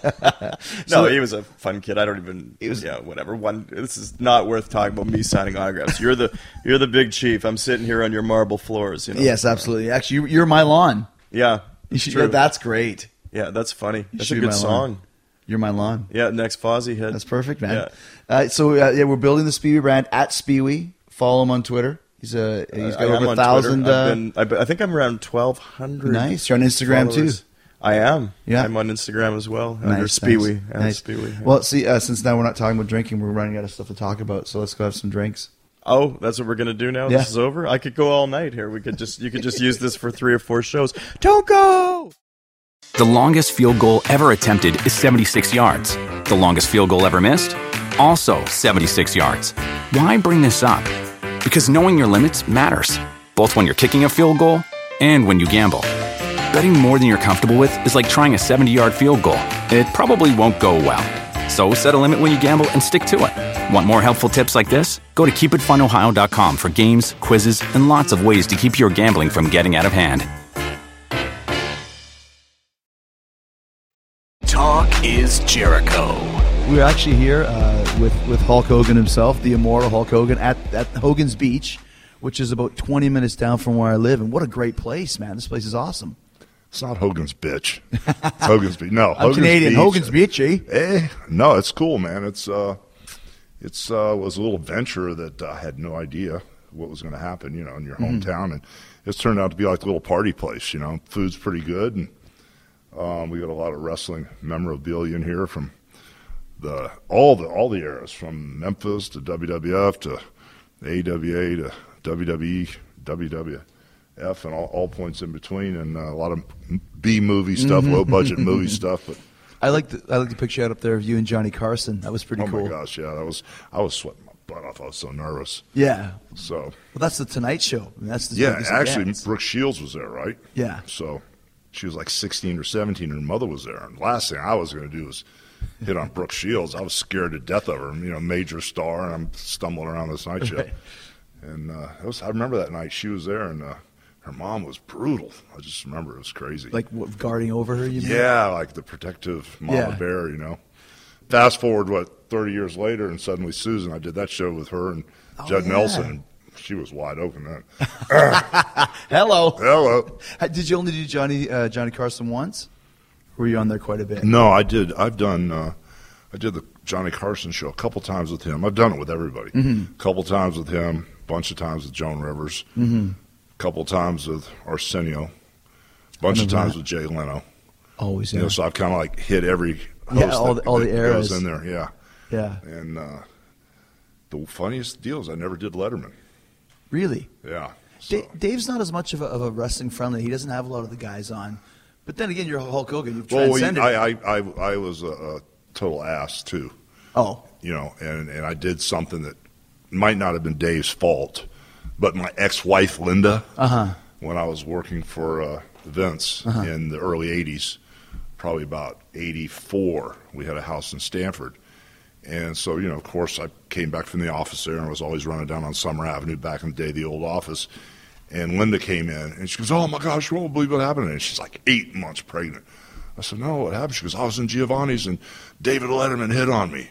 So- he was a fun kid. I don't even. It was, yeah, whatever. One. This is not worth talking about me signing autographs. You're the you're the big chief. I'm sitting here on your marble floors. You know. Yes, absolutely. Actually, you- you're my lawn. Yeah. You should, true. yeah, that's great. yeah, that's funny. That's should a be good my song. lawn. You're my lawn. Yeah, next Fozzy hit. That's perfect, man. Yeah. Uh, so uh, yeah, we're building the Speewy brand at Speewy. Follow him on Twitter. He's a he's Uh, got I am over a on thousand. Twitter. I've Uh, been, I, I think I'm around twelve hundred. nice. You're on Instagram followers. too. I am. Yeah. I'm on Instagram as well. Nice, Under Speewee. nice, and nice. Speewee, yeah. Well, see, uh, since now we're not talking about drinking, we're running out of stuff to talk about. So let's go have some drinks. Oh, that's what we're gonna do now. Yeah. This is over. I could go all night here. We could just you could just use this for three or four shows. Don't go. The longest field goal ever attempted is seventy-six yards. The longest field goal ever missed? Also seventy-six yards. Why bring this up? Because knowing your limits matters, both when you're kicking a field goal and when you gamble. Betting more than you're comfortable with is like trying a seventy-yard field goal. It probably won't go well. So set a limit when you gamble and stick to it. Want more helpful tips like this? Go to keep it fun ohio dot com for games, quizzes, and lots of ways to keep your gambling from getting out of hand. Talk is Jericho. We're actually here uh, with, with Hulk Hogan himself, the immortal Hulk Hogan, at, at Hogan's Beach, which is about twenty minutes down from where I live. And what a great place, man. This place is awesome. It's not Hogan's Bitch. It's Hogan's Beach. No, I'm Hogan's Canadian. Beach. Hogan's Beach, eh? Eh, no, it's cool, man. It's uh, it's uh, was a little venture that I had no idea what was going to happen, you know, in your Mhm. hometown, and it's turned out to be like a little party place. You know, food's pretty good, and um, we got a lot of wrestling memorabilia in here from the all the all the eras, from Memphis to W W F to A W A to W W E, W W F, and all, all points in between, and uh, a lot of B movie stuff, Mhm. low budget movie stuff. But I like the I like the picture out up there of you and Johnny Carson. That was pretty oh cool. my gosh, yeah, that was I was sweating my butt off. I was so nervous. Yeah. So Well, that's the Tonight Show. I mean, that's the yeah, biggest it actually, gets. Brooke Shields was there, right? Yeah. So she was like sixteen or seventeen, and her mother was there. And the last thing I was going to do was hit on Brooke Shields. I was scared to death of her. You know, major star, and I'm stumbling around this night show. Right. And uh, it was, I remember that night she was there, and uh, her mom was brutal. I just remember it was crazy. Like what, guarding over her, you mean? Yeah, like the protective mama Yeah. bear, you know. Fast forward, what, thirty years later, and suddenly Susan, I did that show with her and Oh, Judd yeah. Nelson, and she was wide open then. Hello. Hello. Did you only do Johnny uh, Johnny Carson once? Or were you on there quite a bit? No, I did. I've done. Uh, I did the Johnny Carson show a couple times with him. I've done it with everybody. Mhm. A couple times with him. A bunch of times with Joan Rivers. Mhm. A couple times with Arsenio. A bunch of remember times that. with Jay Leno. Always, You yeah. know, so I've kind of like hit every host Yeah, all that, the- all the that eras. goes in there. Yeah. Yeah. And uh, the funniest deal is I never did Letterman. Really? Yeah. Da- Dave's not as much of a, of a wrestling friendly. He doesn't have a lot of the guys on. But then again, you're Hulk Hogan. You've Well, transcended. I, I, I, I was a, a total ass too. Oh. You know, and, and I did something that might not have been Dave's fault, but my ex-wife Linda, Uh-huh. when I was working for uh, Vince Uh-huh. in the early eighties, probably about eighty-four, we had a house in Stanford. And so, you know, of course, I came back from the office there and was always running down on Summer Avenue back in the day, the old office. And Linda came in, and she goes, oh, my gosh, you won't believe what happened. And she's like eight months pregnant. I said, no, what happened? She goes, I was in Giovanni's, and David Letterman hit on me.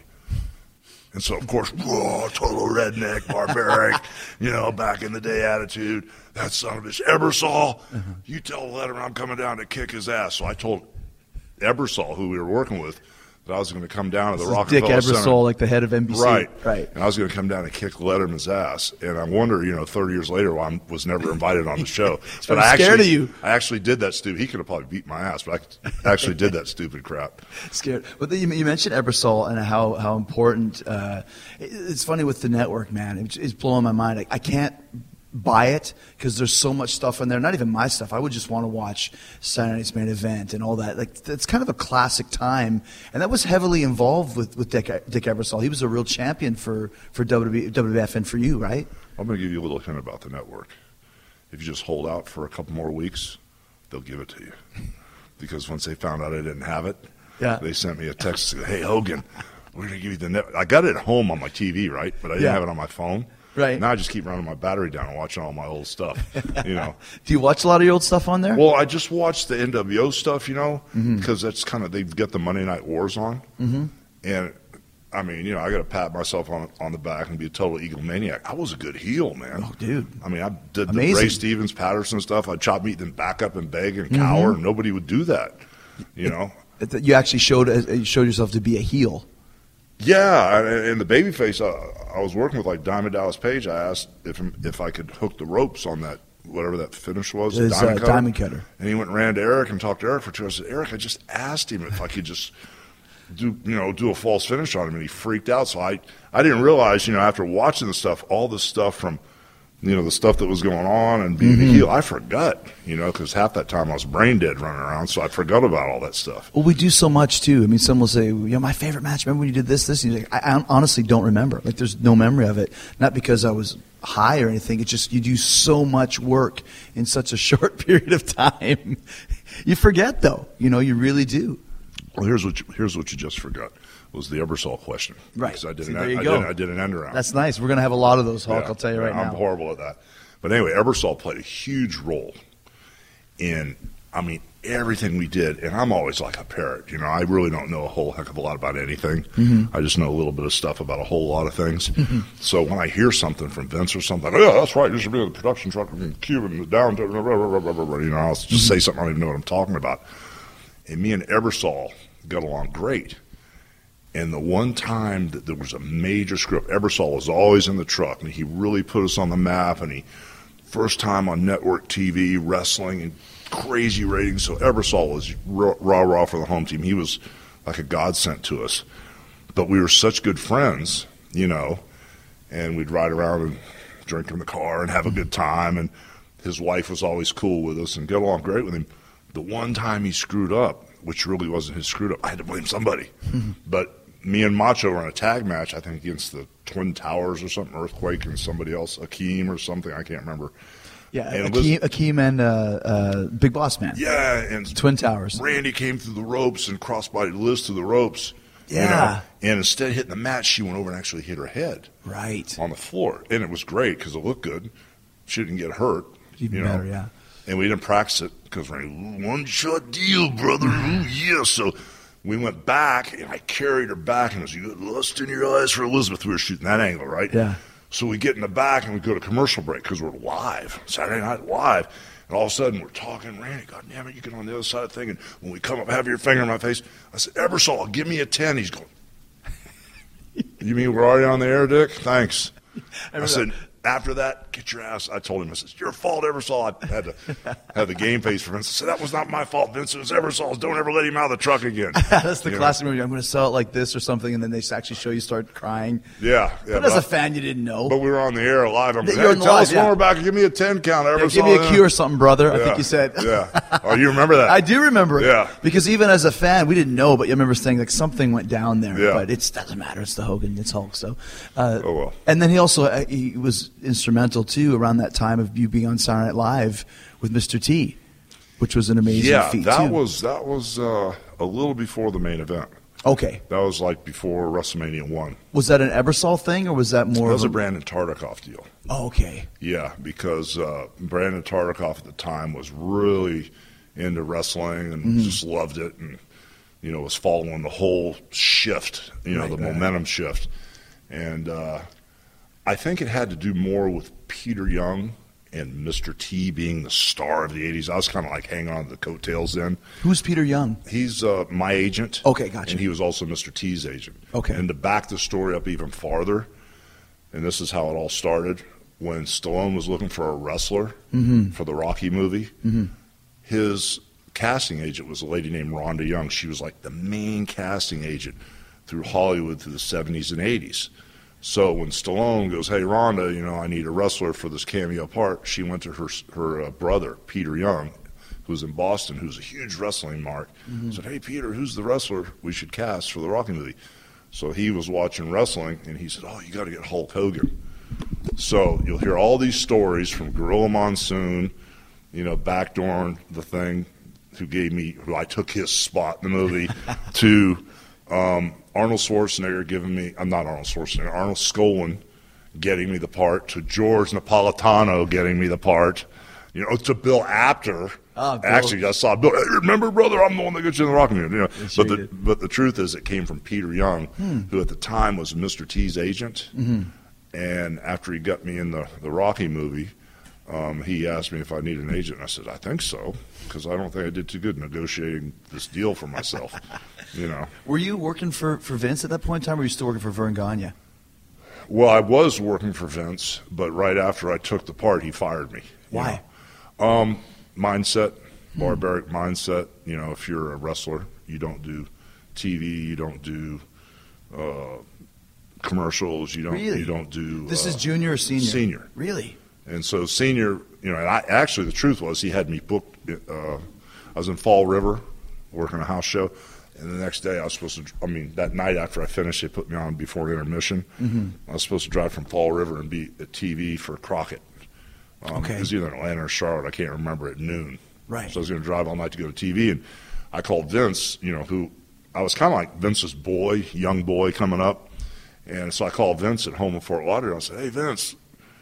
And so, of course, whoa, total redneck, barbaric, you know, back in the day attitude. That son of a bitch, Ebersol, you tell Letterman I'm coming down to kick his ass. So I told Ebersol, who we were working with, that I was going to come down to the This is Rockefeller Dick Center. Ebersol, like the head of N B C. Right. Right. And I was going to come down and kick Letterman's ass. And I wonder, you know, thirty years later, why I was never invited on the show. I'm I scared actually, of you. I actually did that stupid. He could have probably beat my ass, but I actually did that stupid crap. Scared. But then you, you mentioned Ebersol and how, how important. Uh, it- it's funny with the network, man. It's, it's blowing my mind. I, I can't buy it because there's so much stuff in there. Not even my stuff. I would just want to watch Saturday Night's Main Event and all that. Like it's kind of a classic time, and that was heavily involved with, with Dick, Dick Ebersol. He was a real champion for for W W F and for you, right? I'm going to give you a little hint about the network. If you just hold out for a couple more weeks, they'll give it to you. Because once they found out I didn't have it, Yeah. they sent me a text and said, hey, Hogan, we're going to give you the net. I got it at home on my T V, right? But I didn't Yeah. have it on my phone. Right. Now I just keep running my battery down and watching all my old stuff, you know. Do you watch a lot of your old stuff on there? Well, I just watched the N W O stuff, you know, Mhm. because that's kind of, they've got the Monday Night Wars on. Mhm. And, I mean, you know, I got to pat myself on on the back and be a total egomaniac. I was a good heel, man. Oh, dude. I mean, I did Amazing. the Ray Stevens, Patterson stuff. I'd chop meat, then back up and beg and cower, Mhm. and nobody would do that, you know. That you actually showed uh, you showed yourself to be a heel. Yeah, and, and the babyface, I, I was working with like Diamond Dallas Page. I asked if if I could hook the ropes on that whatever that finish was, His, diamond, uh, cutter. diamond cutter. And he went and ran to Eric and talked to Eric for two hours. I said, Eric, I just asked him if I could just do, you know, do a false finish on him, and he freaked out. So I, I didn't realize, you know, after watching the stuff, all the stuff from, you know, the stuff that was going on and being Mm-hmm. the heel, I forgot, you know, because half that time I was brain dead running around, so I forgot about all that stuff. Well, we do so much too. I mean, some will say, you know, my favorite match. Remember when you did this, this? And you're like, I, I honestly don't remember. Like, there's no memory of it. Not because I was high or anything. It's just you do so much work in such a short period of time. You forget, though. You know, you really do. Well, here's what you, here's what you just forgot was the Ebersol question. Right. Because I did See, an there you I go. did, I did an end around. That's nice. We're going to have a lot of those, Hulk. Yeah, I'll tell you right yeah, now. I'm horrible at that. But anyway, Ebersol played a huge role in, I mean, everything we did. And I'm always like a parrot. You know, I really don't know a whole heck of a lot about anything. Mm-hmm. I just know a little bit of stuff about a whole lot of things. So when I hear something from Vince or something, like, oh, yeah, that's right, you should be in the production truck in Cuba and the downtown, blah, blah, blah, blah, blah, blah. You know, I'll just Mm-hmm. say something I don't even know what I'm talking about. And me and Ebersol got along great. And the one time that there was a major screw up, Ebersol was always in the truck, and he really put us on the map. And he, first time on network T V, wrestling, and crazy ratings. So Ebersol was rah rah for the home team. He was like a godsend to us. But we were such good friends, you know, and we'd ride around and drink in the car and have a good time. And his wife was always cool with us and get along great with him. The one time he screwed up, which really wasn't his screwed up, I had to blame somebody. But me and Macho were in a tag match, I think, against the Twin Towers or something, Earthquake and somebody else, Akeem or something, I can't remember. Yeah, and Akeem, Akeem and uh, uh, Big Boss Man. Yeah, and Twin Towers. Randy came through the ropes and crossbodied Liz through the ropes. Yeah. You know, and instead of hitting the mat, she went over and actually hit her head. Right. On the floor. And it was great because it looked good. She didn't get hurt. Even you know. better, yeah. And we didn't practice it because Randy, one-shot deal, brother. Ooh, yeah. So we went back, and I carried her back, and it was, you got lust in your eyes for Elizabeth. We were shooting that angle, right? Yeah. So we get in the back, and we go to commercial break because we're live, Saturday Night Live. And all of a sudden, we're talking, Randy, God damn it, you get on the other side of the thing. And when we come up, have your finger in my face. I said, Ebersol, give me a ten. He's going, you mean we're already on the air, Dick? Thanks. I, I said, after that, get your ass. I told him, I said, it's your fault, Ebersol. I had to have the game face for Vince. I said, that was not my fault, Vince. It was Ebersol's. Don't ever let him out of the truck again. That's the You classic know? movie. I'm going to sell it like this or something, and then they actually show you start crying. Yeah. yeah But as but a fan, you didn't know. But we were on the air live. I'm like, You're hey, on the tell live, us when yeah. we're back. Give me a ten count, Yeah, Ebersol. give me a Yeah. cue or something, brother. I Yeah. think you said. Yeah. Oh, you remember that? I do remember it. Yeah. Because even as a fan, we didn't know, but you remember saying like something went down there. Yeah. But it doesn't matter. It's the Hogan. It's Hulk. So. Uh, Oh, well. And then he also uh, he was instrumental too around that time of you being on Saturday Night Live with Mister T, which was an amazing Yeah, feat that too. was that was uh, a little before the main event. Okay. That was like before WrestleMania one. Was that an Ebersol thing, or was that more? That was of a Brandon Tartikoff deal. Oh, okay. Yeah, because uh, Brandon Tartikoff at the time was really into wrestling and Mhm. just loved it, and you know was following the whole shift, you know, Right, the right. momentum shift, and uh, I think it had to do more with Peter Young and Mister T being the star of the eighties. I was kind of like hanging on to the coattails then. Who's Peter Young? He's uh, my agent. Okay, gotcha. And he was also Mister T's agent. Okay. And to back the story up even farther, and this is how it all started, when Stallone was looking for a wrestler Mhm. for the Rocky movie, Mhm. his casting agent was a lady named Rhonda Young. She was like the main casting agent through Hollywood through the seventies and eighties. So when Stallone goes, hey, Rhonda, you know, I need a wrestler for this cameo part, she went to her her uh, brother, Peter Young, who's in Boston, who's a huge wrestling mark, Mhm. said, hey, Peter, who's the wrestler we should cast for the Rocky movie? So he was watching wrestling, and he said, oh, you got to get Hulk Hogan. So you'll hear all these stories from Gorilla Monsoon, you know, backdooring the thing, who gave me, who I took his spot in the movie, to um, Arnold Schwarzenegger giving me, I'm not Arnold Schwarzenegger, Arnold Skolin getting me the part, to George Napolitano getting me the part, you know, to Bill Apter. Oh, Bill. Actually, I saw Bill. Hey, remember, brother, I'm the one that got you in the Rocky movie. You know, Yes, you but the did. but the truth is, it came from Peter Young, Hmm. who at the time was Mister T's agent. Mhm. And after he got me in the the Rocky movie, um, he asked me if I needed an agent. I said, I think so, because I don't think I did too good negotiating this deal for myself. You know. Were you working for, for Vince at that point in time, or were you still working for Vern Gagne? Well, I was working for Vince, but right after I took the part, he fired me. you Why? know. Um, mindset, barbaric hmm. mindset. You know, if you're a wrestler, you don't do T V, you don't do uh, commercials, you don't really? you don't do. This uh, is junior or senior? Senior. Really? And so senior, you know, and I, actually the truth was he had me booked. Uh, I was in Fall River working a house show, and the next day I was supposed to. I mean, that night after I finished, they put me on before intermission. Mm-hmm. I was supposed to drive from Fall River and be at T V for Crockett. Um, okay. It was either in Atlanta or Charlotte. I can't remember at noon. Right. So I was going to drive all night to go to T V, and I called Vince. You know, who I was kind of like Vince's boy, young boy coming up, and so I called Vince at home in Fort Lauderdale. I said, "Hey, Vince,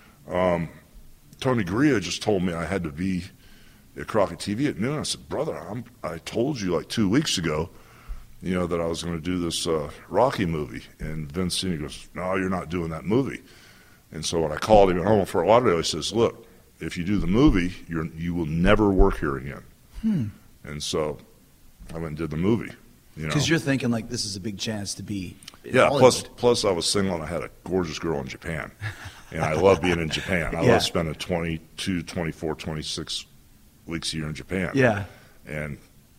um, Tony Gurria just told me I had to be at Crockett T V at noon." I said, "Brother, I'm, I told you like two weeks ago, you know, that I was going to do this uh, Rocky movie." And Vince Senior goes, "No, you're not doing that movie." And so when I called him at home in Fort Lauderdale, he says, "Look, if you do the movie, you're, you will never work here again." Hmm. And so I went and did the movie. You know, because you're thinking like this is a big chance to be. In yeah. Hollywood. Plus, plus I was single and I had a gorgeous girl in Japan, and I love being in Japan. I yeah. love spending twenty-two, twenty-four, twenty-six weeks a year in Japan. Yeah. And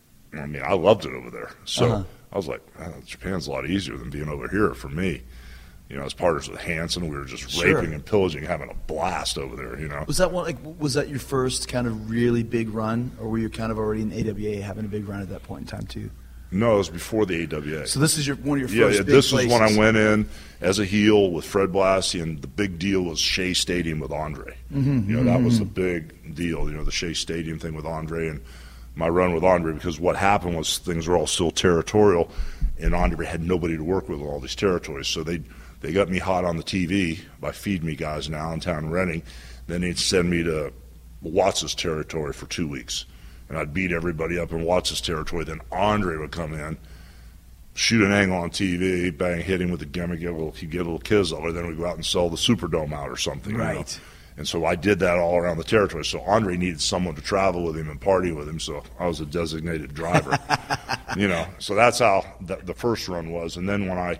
I mean, I loved it over there. So uh-huh. I was like, oh, Japan's a lot easier than being over here for me. You know, as partners with Hanson, we were just sure. raping and pillaging, having a blast over there. You know, was that one? Like, was that your first kind of really big run, or were you kind of already in A W A having a big run at that point in time too? No, it was before the A W A. So this is your one of your yeah, first. Yeah, big this places. was when I went in as a heel with Fred Blassie, and the big deal was Shea Stadium with Andre. Mm-hmm, you know, that mm-hmm. was the big deal. You know, the Shea Stadium thing with Andre and my run with Andre, because what happened was things were all still territorial, and Andre had nobody to work with in all these territories. So they they got me hot on the T V by Feed Me guys in Allentown and Reading. Then they'd send me to Watts' territory for two weeks. And I'd beat everybody up in Watts' territory. Then Andre would come in, shoot an angle on T V, bang, hit him with a gimmick, get a little, he'd get a little kiss over, then we'd go out and sell the Superdome out or something. Right. You know? And so I did that all around the territory. So Andre needed someone to travel with him and party with him, so I was a designated driver. you know, so that's how the, the first run was. And then when I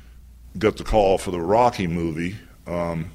got the call for the Rocky movie, um,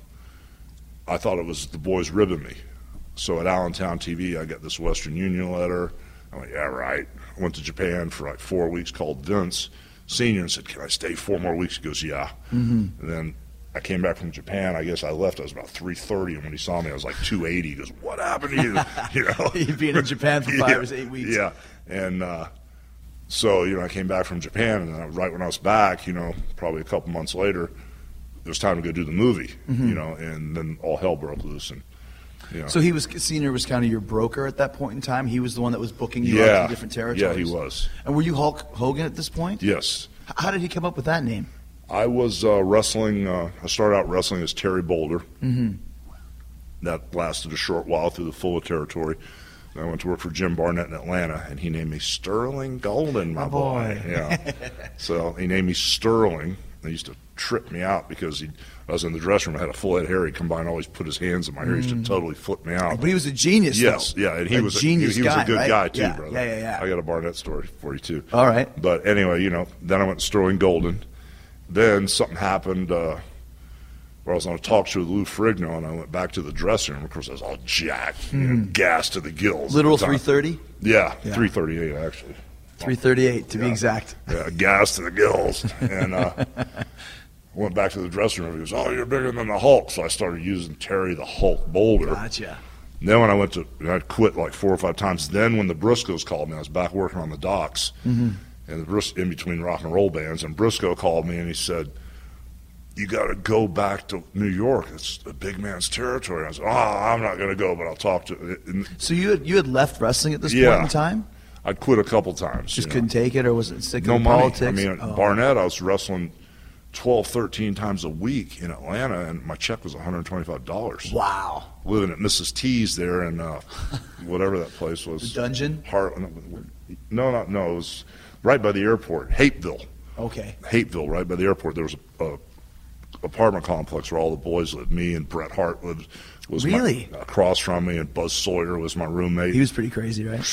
I thought it was the boys ribbing me. So at Allentown T V, I got this Western Union letter. I went, yeah, right. I went to Japan for like four weeks, called Vince Senior and said, can I stay four more weeks? He goes, yeah. Mm-hmm. And then I came back from Japan. I guess I left. I was about three thirty, and when he saw me, I was like two eighty. He goes, what happened to you? You know, you've been in Japan for five yeah, or eight weeks. Yeah, and uh, so you know, I came back from Japan, and then right when I was back, you know, probably a couple months later, it was time to go do the movie. Mm-hmm. You know, and then all hell broke loose. And you know, so he was Senior was kind of your broker at that point in time. He was the one that was booking you yeah, out to different territories. Yeah, he was. And were you Hulk Hogan at this point? Yes. How did he come up with that name? I was uh, wrestling. Uh, I started out wrestling as Terry Boulder. Mm-hmm. That lasted a short while through the Fuller territory. Then I went to work for Jim Barnett in Atlanta, and he named me Sterling Golden, my, my boy. boy. Yeah. So he named me Sterling. They used to trip me out because he, I was in the dressing room. I had a full head of hair. He'd come by and always put his hands in my hair. He used to totally flip me out. But he was a genius. Yes, though. yeah, and he a was a genius he, he was guy, a good right? guy too, yeah, brother. Yeah, yeah, yeah. I got a Barnett story for you too. All right. But anyway, you know, then I went to Sterling Golden. Then something happened uh, where I was on a talk show with Lou Ferrigno, and I went back to the dressing room. Of course, I was all jacked, mm. you know, gassed to the gills. Literal three thirty? Yeah, yeah. three thirty-eight actually. three thirty-eight to yeah. be exact. Yeah, gassed to the gills. And uh, went back to the dressing room. He goes, oh, you're bigger than the Hulk. So I started using Terry the Hulk Boulder. Gotcha. And then when I went to, I'd quit like four or five times. Then when the Briscoes called me, I was back working on the docks. Mm-hmm. And the Bris- in between rock and roll bands, and Briscoe called me and he said, you got to go back to New York. It's a big man's territory. I said, oh, I'm not going to go, but I'll talk to and, So you had, you had left wrestling at this yeah, point in time? I'd quit a couple times. Just you know. couldn't take it, or was it sick no of money. politics? I mean, oh. Barnett, I was wrestling twelve, thirteen times a week in Atlanta, and my check was one hundred twenty-five dollars. Wow. Living at Missus T's there in uh, whatever that place was. The Dungeon? Heart, no, not, no, it was right by the airport, Hapeville. Okay. Hapeville, right by the airport. There was a, a apartment complex where all the boys lived. Me and Bret Hart lived. Was really? My, across from me, and Buzz Sawyer was my roommate. He was pretty crazy, right?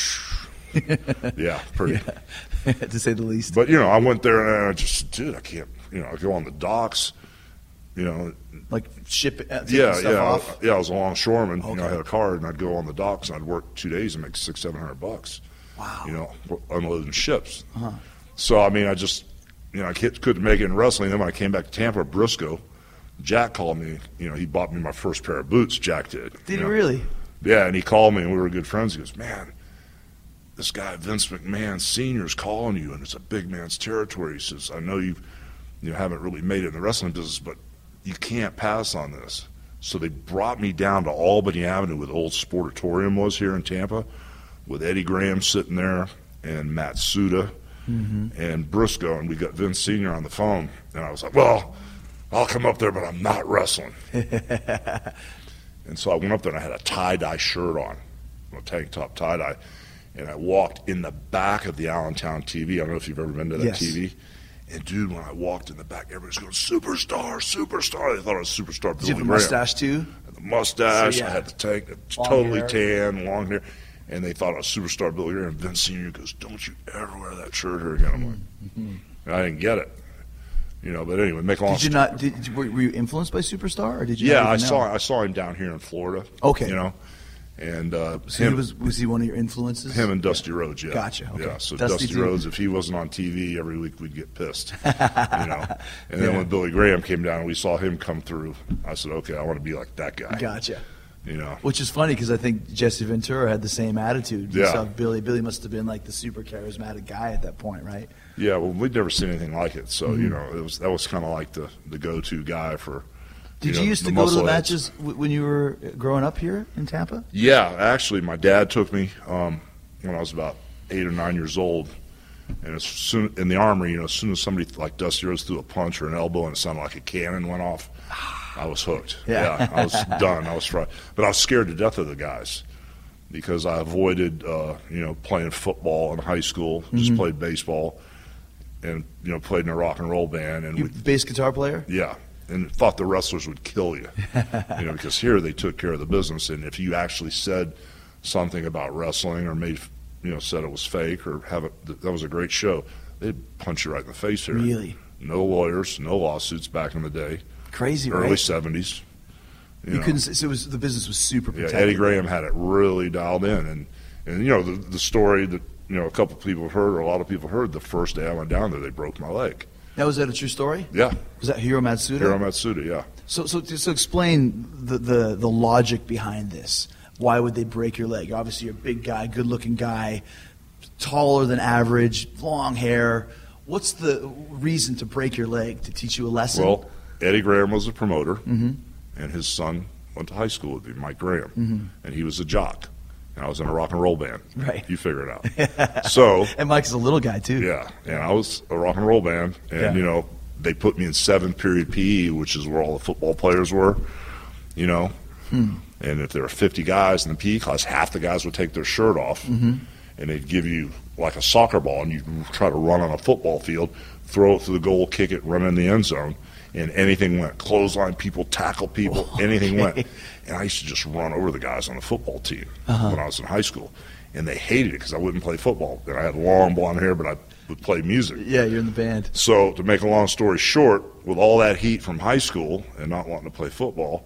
Yeah, pretty. Yeah. To say the least. But, you know, I went there and I just, dude, I can't, you know, I go on the docks. you know. Like ship uh, yeah, stuff yeah, off? yeah. I was a longshoreman. Okay. You know, I had a car, and I'd go on the docks, and I'd work two days and make six, seven hundred bucks. Wow. You know, unloading ships. Uh-huh. So I mean, I just, you know, I couldn't make it in wrestling. Then when I came back to Tampa, Briscoe, Jack called me. You know, he bought me my first pair of boots. Jack did. Did he know? really? Yeah, and he called me, and we were good friends. He goes, man, this guy Vince McMahon Senior is calling you, and it's a big man's territory. He says, I know you've, you haven't really made it in the wrestling business, but you can't pass on this. So they brought me down to Albany Avenue where the old Sportatorium was here in Tampa, with Eddie Graham sitting there and Matt Suda mm-hmm. and Briscoe, and we got Vince Senior on the phone. And I was like, well, I'll come up there, but I'm not wrestling. And so I went up there and I had a tie-dye shirt on, a tank top tie-dye, and I walked in the back of the Allentown T V. I don't know if you've ever been to that yes. T V. And, dude, when I walked in the back, everybody's going, superstar, superstar. They thought I was superstar Billy Graham. Did you have a mustache, too? I had the mustache. So, yeah. I had the tank, long totally hair. tan, long hair. And they thought I was superstar Billy Graham. And Vince Senior goes, don't you ever wear that shirt here again. I'm like, mm-hmm. and I didn't get it. You know, but anyway, make a long Did you not? Did, were you influenced by Superstar, or did you? Yeah, not I even saw know? I saw him down here in Florida. Okay, you know, and uh, so him, he was was he one of your influences? Him and Dusty yeah. Rhodes, yeah. Gotcha. Okay. Yeah, so Dusty Dusty too. Rhodes, if he wasn't on T V every week, we'd get pissed. you know, and then yeah. when Billy Graham came down and we saw him come through, I said, okay, I want to be like that guy. Gotcha. You know, which is funny because I think Jesse Ventura had the same attitude. Yeah. So Billy, Billy must have been like the super charismatic guy at that point, right? Yeah, well, we'd never seen anything like it, so mm-hmm. you know, it was that was kind of like the, the go-to guy for. Did you, you know, used the to go to the muscle matches w- when you were growing up here in Tampa? Yeah, actually, my dad took me um, when I was about eight or nine years old, and as soon in the Armory, you know, as soon as somebody like Dusty Rhodes threw a punch or an elbow and it sounded like a cannon went off, I was hooked. Yeah, yeah I was done. I was fried, but I was scared to death of the guys because I avoided, uh, you know, playing football in high school. Just mm-hmm. played baseball, and you know, played in a rock and roll band. And you we, bass guitar player? Yeah. And thought the wrestlers would kill you, you know, because here they took care of the business. And if you actually said something about wrestling or made, you know, said it was fake or have it, that was a great show, they'd punch you right in the face here. Really? No lawyers, no lawsuits back in the day. Crazy, early right? seventies. You, you couldn't. So it was the business was super protected. Yeah, Eddie Graham had it really dialed in, and and you know the the story that you know a couple people heard or a lot of people heard. The first day I went down there, they broke my leg. Now, was that a true story? Yeah. Was that Hiro Matsuda? Hiro Matsuda, yeah. So, so, so explain the, the, the logic behind this. Why would they break your leg? Obviously, you're a big guy, good-looking guy, taller than average, long hair. What's the reason to break your leg? To teach you a lesson? Well, Eddie Graham was a promoter, mm-hmm. and his son went to high school with me, Mike Graham, mm-hmm. and he was a jock. And I was in a rock and roll band. Right. You figure it out. So. And Mike's a little guy, too. Yeah. And I was a rock and roll band. And, yeah. you know, they put me in seventh period P E, which is where all the football players were, you know. Hmm. And if there were fifty guys in the P E class, half the guys would take their shirt off. Mm-hmm. And they'd give you like a soccer ball, and you'd try to run on a football field, throw it through the goal, kick it, run in the end zone. And anything went. Clothesline people, tackle people, oh, anything okay. went. And I used to just run over the guys on the football team uh-huh. when I was in high school. And they hated it because I wouldn't play football. And I had long blonde hair, but I would play music. Yeah, you're in the band. So to make a long story short, with all that heat from high school and not wanting to play football,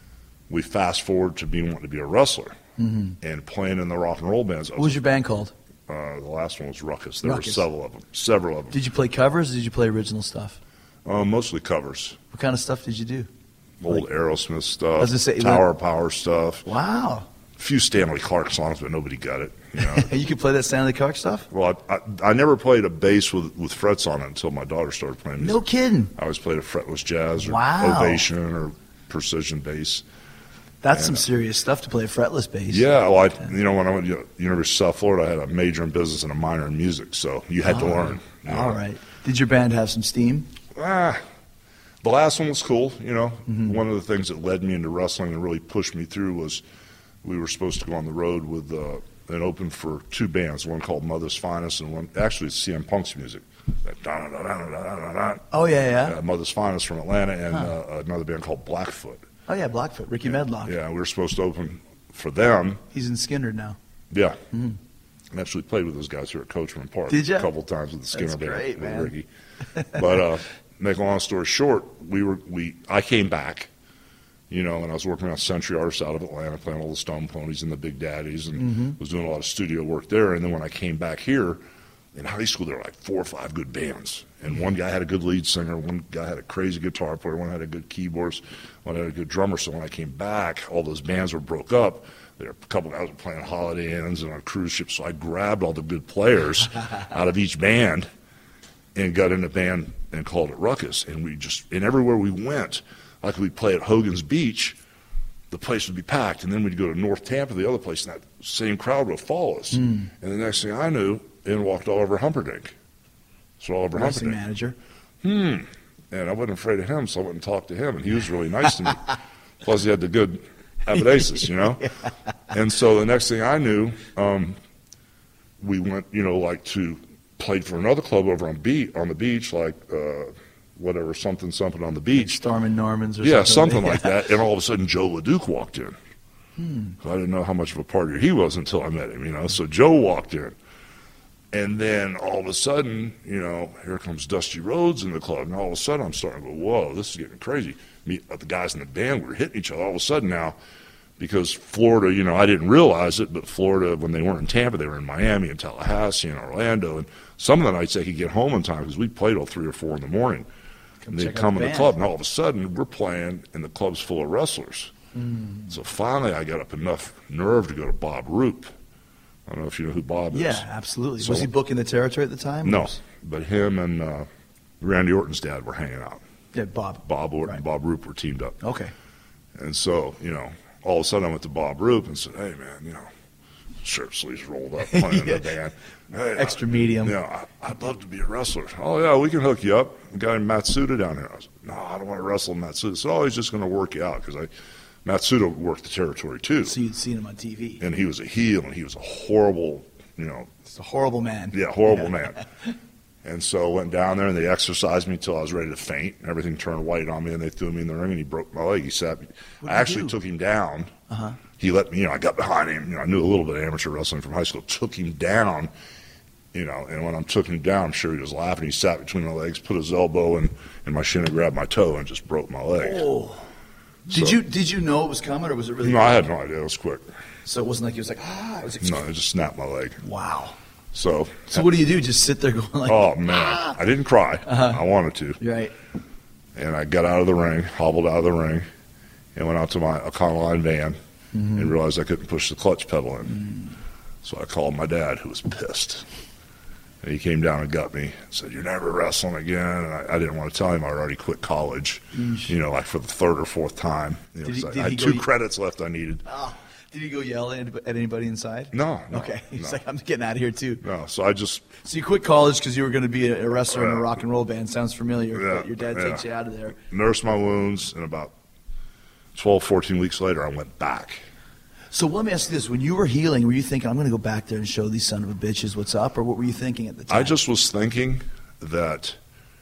we fast forward to being wanting to be a wrestler mm-hmm. and playing in the rock and roll bands. What was your band called? Uh, the last one was Ruckus. There Ruckus. were several of them. Several of them. Did you play covers or did you play original stuff? Uh, mostly covers. What kind of stuff did you do? Old like, Aerosmith stuff, I was gonna say, Tower like, Power stuff. Wow. A few Stanley Clarke songs, but nobody got it. You know? You could play that Stanley Clarke stuff? Well, I, I, I never played a bass with, with frets on it until my daughter started playing music. No kidding. I always played a fretless jazz or wow. ovation or precision bass. That's and, some serious stuff to play a fretless bass. Yeah, well, I, you know, when I went to University of South Florida, I had a major in business and a minor in music, so you had All to right. learn. You know? All right. Did your band have some steam? Ah, the last one was cool. You know, mm-hmm. one of the things that led me into wrestling and really pushed me through was we were supposed to go on the road with uh, and open for two bands, one called Mother's Finest and one actually it's C M Punk's music. Oh yeah, yeah. Uh, Mother's Finest from Atlanta and huh. uh, another band called Blackfoot. Oh yeah, Blackfoot, Ricky yeah. Medlock. Yeah, we were supposed to open for them. He's in Skinner now. Yeah. Mm-hmm. I actually played with those guys here at Coachman Park. Did you? A couple of times with the Skinner That's band great, with man. Ricky. But uh, make a long story short, we were we I came back, you know, and I was working on Century Artists out of Atlanta, playing all the Stone Ponies and the Big Daddies, and Mm-hmm. was doing a lot of studio work there. And then when I came back here, in high school, there were like four or five good bands. And one guy had a good lead singer, one guy had a crazy guitar player, one had a good keyboardist, one had a good drummer. So when I came back, all those bands were broke up. There were a couple guys were playing Holiday Inns and on cruise ships. So I grabbed all the good players out of each band and got in a band and called it Ruckus. And we just, and everywhere we went, like we'd play at Hogan's Beach, the place would be packed. And then we'd go to North Tampa, the other place, and that same crowd would follow us. Mm. And the next thing I knew, in walked Oliver Humperdinck. So Oliver Wrestling Humperdinck. manager. Hmm. And I wasn't afraid of him, so I went and talked to him, and he was really nice to me. Plus, he had the good apodasis, you know? Yeah. And so the next thing I knew, um, we went, you know, like to, played for another club over on beat on the beach, like uh, whatever, something, something on the beach. Storm and Normans or yeah, something. something like that. And all of a sudden, Joe LeDuc walked in. Hmm. I didn't know how much of a partier he was until I met him, you know? So Joe walked in. And then all of a sudden, you know, here comes Dusty Rhodes in the club. And all of a sudden, I'm starting to go, whoa, this is getting crazy. Me, the guys in the band were hitting each other. All of a sudden now, because Florida, you know, I didn't realize it, but Florida, when they weren't in Tampa, they were in Miami and Tallahassee and Orlando. And some of the nights they could get home in time because we played till three or four in the morning. Come and they'd check out come the in the band. club, and all of a sudden, we're playing, and the club's full of wrestlers. Mm. So finally, I got up enough nerve to go to Bob Roop. I don't know if you know who Bob is. Yeah, absolutely. So- was he booking the territory at the time? No, but him and uh, Randy Orton's dad were hanging out. Yeah, Bob. Bob Orton and Bob Roop were teamed up. Okay. And so, you know, all of a sudden I went to Bob Roop and said, hey, man, you know, shirt sleeves rolled up, playing in Yeah. the band. Hey, Extra I, medium. You know, I, I'd love to be a wrestler. Oh, yeah, we can hook you up. A guy named Matsuda down here. I was like, no, I don't want to wrestle Matsuda. So oh, he's just going to work you out because I, Matsuda worked the territory too. So you'd seen him on T V. And he was a heel and he was a horrible, you know. He's a horrible man. Yeah, horrible Yeah. man. And so I went down there, and they exercised me until I was ready to faint. And everything turned white on me, and they threw me in the ring, and he broke my leg. He sat me. What I did he actually do? took him down. Uh-huh. He let me, you know, I got behind him. You know, I knew a little bit of amateur wrestling from high school. Took him down, you know, and when I took him down, I'm sure he was laughing. He sat between my legs, put his elbow in, in my shin and grabbed my toe and just broke my leg. Oh. Did So- you did you know it was coming, or was it really? No, I had no idea. It was quick. So it wasn't like he was like, ah. It was like, No, it just snapped my leg. wow. So, So what do you do? Just sit there going like, oh, man. ah. I didn't cry. Uh-huh. I wanted to. Right. And I got out of the ring, hobbled out of the ring, and went out to my Econoline van Mhm. and realized I couldn't push the clutch pedal in. So I called my dad, who was pissed. And he came down and got me and said, you're never wrestling again. And I, I didn't want to tell him I already quit college, Yeesh. you know, like for the third or fourth time. You know, Did he- 'cause I, did I had he two go- credits left I needed. Oh. Did he go yell at, at anybody inside? No, no, Okay. He's no. like, I'm getting out of here too. No, so I just, So you quit college because you were going to be a a wrestler in a Yeah. rock and roll band. Sounds familiar. Yeah, But your dad yeah. takes you out of there. nursed my wounds, and about twelve, fourteen weeks later, I went back. So let me ask you this: when you were healing, were you thinking, "I'm going to go back there and show these son of a bitches what's up," or what were you thinking at the time? I just was thinking that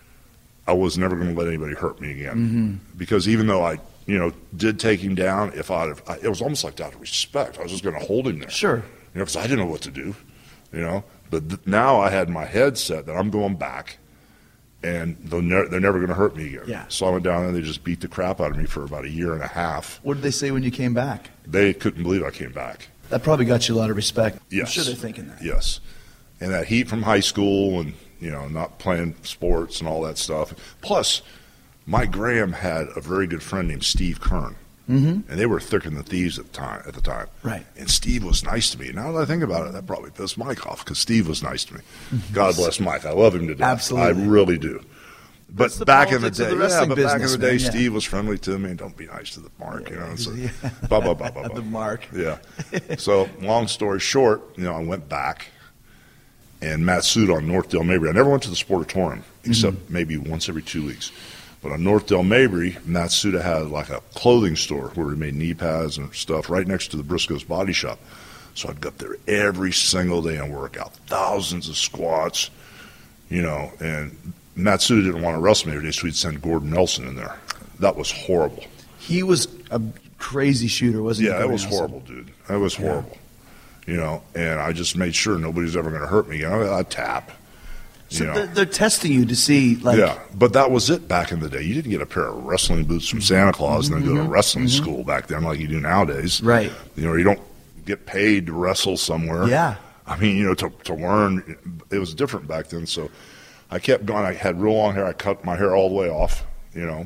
I was never going to let anybody hurt me again. Mhm. Because even though I, you know, did take him down, if I'd have, I, it was almost like out of respect. I was just going to hold him there. Sure. You know, because I didn't know what to do, you know. But th- now I had my head set that I'm going back, and they'll ne- they're never going to hurt me again. Yeah. So I went down there, and they just beat the crap out of me for about a year and a half. What did they say when you came back? They couldn't believe I came back. That probably got you a lot of respect. Yes. I'm sure they're thinking that. Yes. And that heat from high school and, you know, not playing sports and all that stuff. Plus, Mike Graham had a very good friend named Steve Kern. Mhm. And they were thicker than thieves at the time. At the time. Right. And Steve was nice to me. Now that I think about it, that probably pissed Mike off because Steve was nice to me. God bless Mike. I love him to death. Absolutely. I really do. But That's the back in the politics of day, the yeah, wrestling but back in business, the day, man, yeah. Steve was friendly to me. And don't be nice to the Mark, you know. So, Yeah. blah, blah, blah, blah, blah. The Mark. Yeah. So, long story short, you know, I went back, and Matt Suda on North Del Mabry. I never went to the Sportatorium except Mm-hmm. maybe once every two weeks. But on North Del Mabry, Matt Suda had like a clothing store where he made knee pads and stuff right next to the Briscoe's Body Shop. So I'd go up there every single day and work out thousands of squats, you know, and Matt Suda didn't want to wrestle me every day, so he'd send Gordon Nelson in there. That was horrible. He was a crazy shooter, wasn't he? Yeah, it Cody was Nelson? horrible, dude. It was horrible. You know, and I just made sure nobody's ever going to hurt me. You know, I'd tap. So you know? they're, they're testing you to see, like, yeah, but that was it back in the day. You didn't get a pair of wrestling boots from Santa Claus and then go to Mhm, wrestling mhm. school back then like you do nowadays. Right. You know, you don't get paid to wrestle somewhere. Yeah. I mean, you know, to, to learn, it was different back then. So I kept going. I had real long hair. I cut my hair all the way off, you know,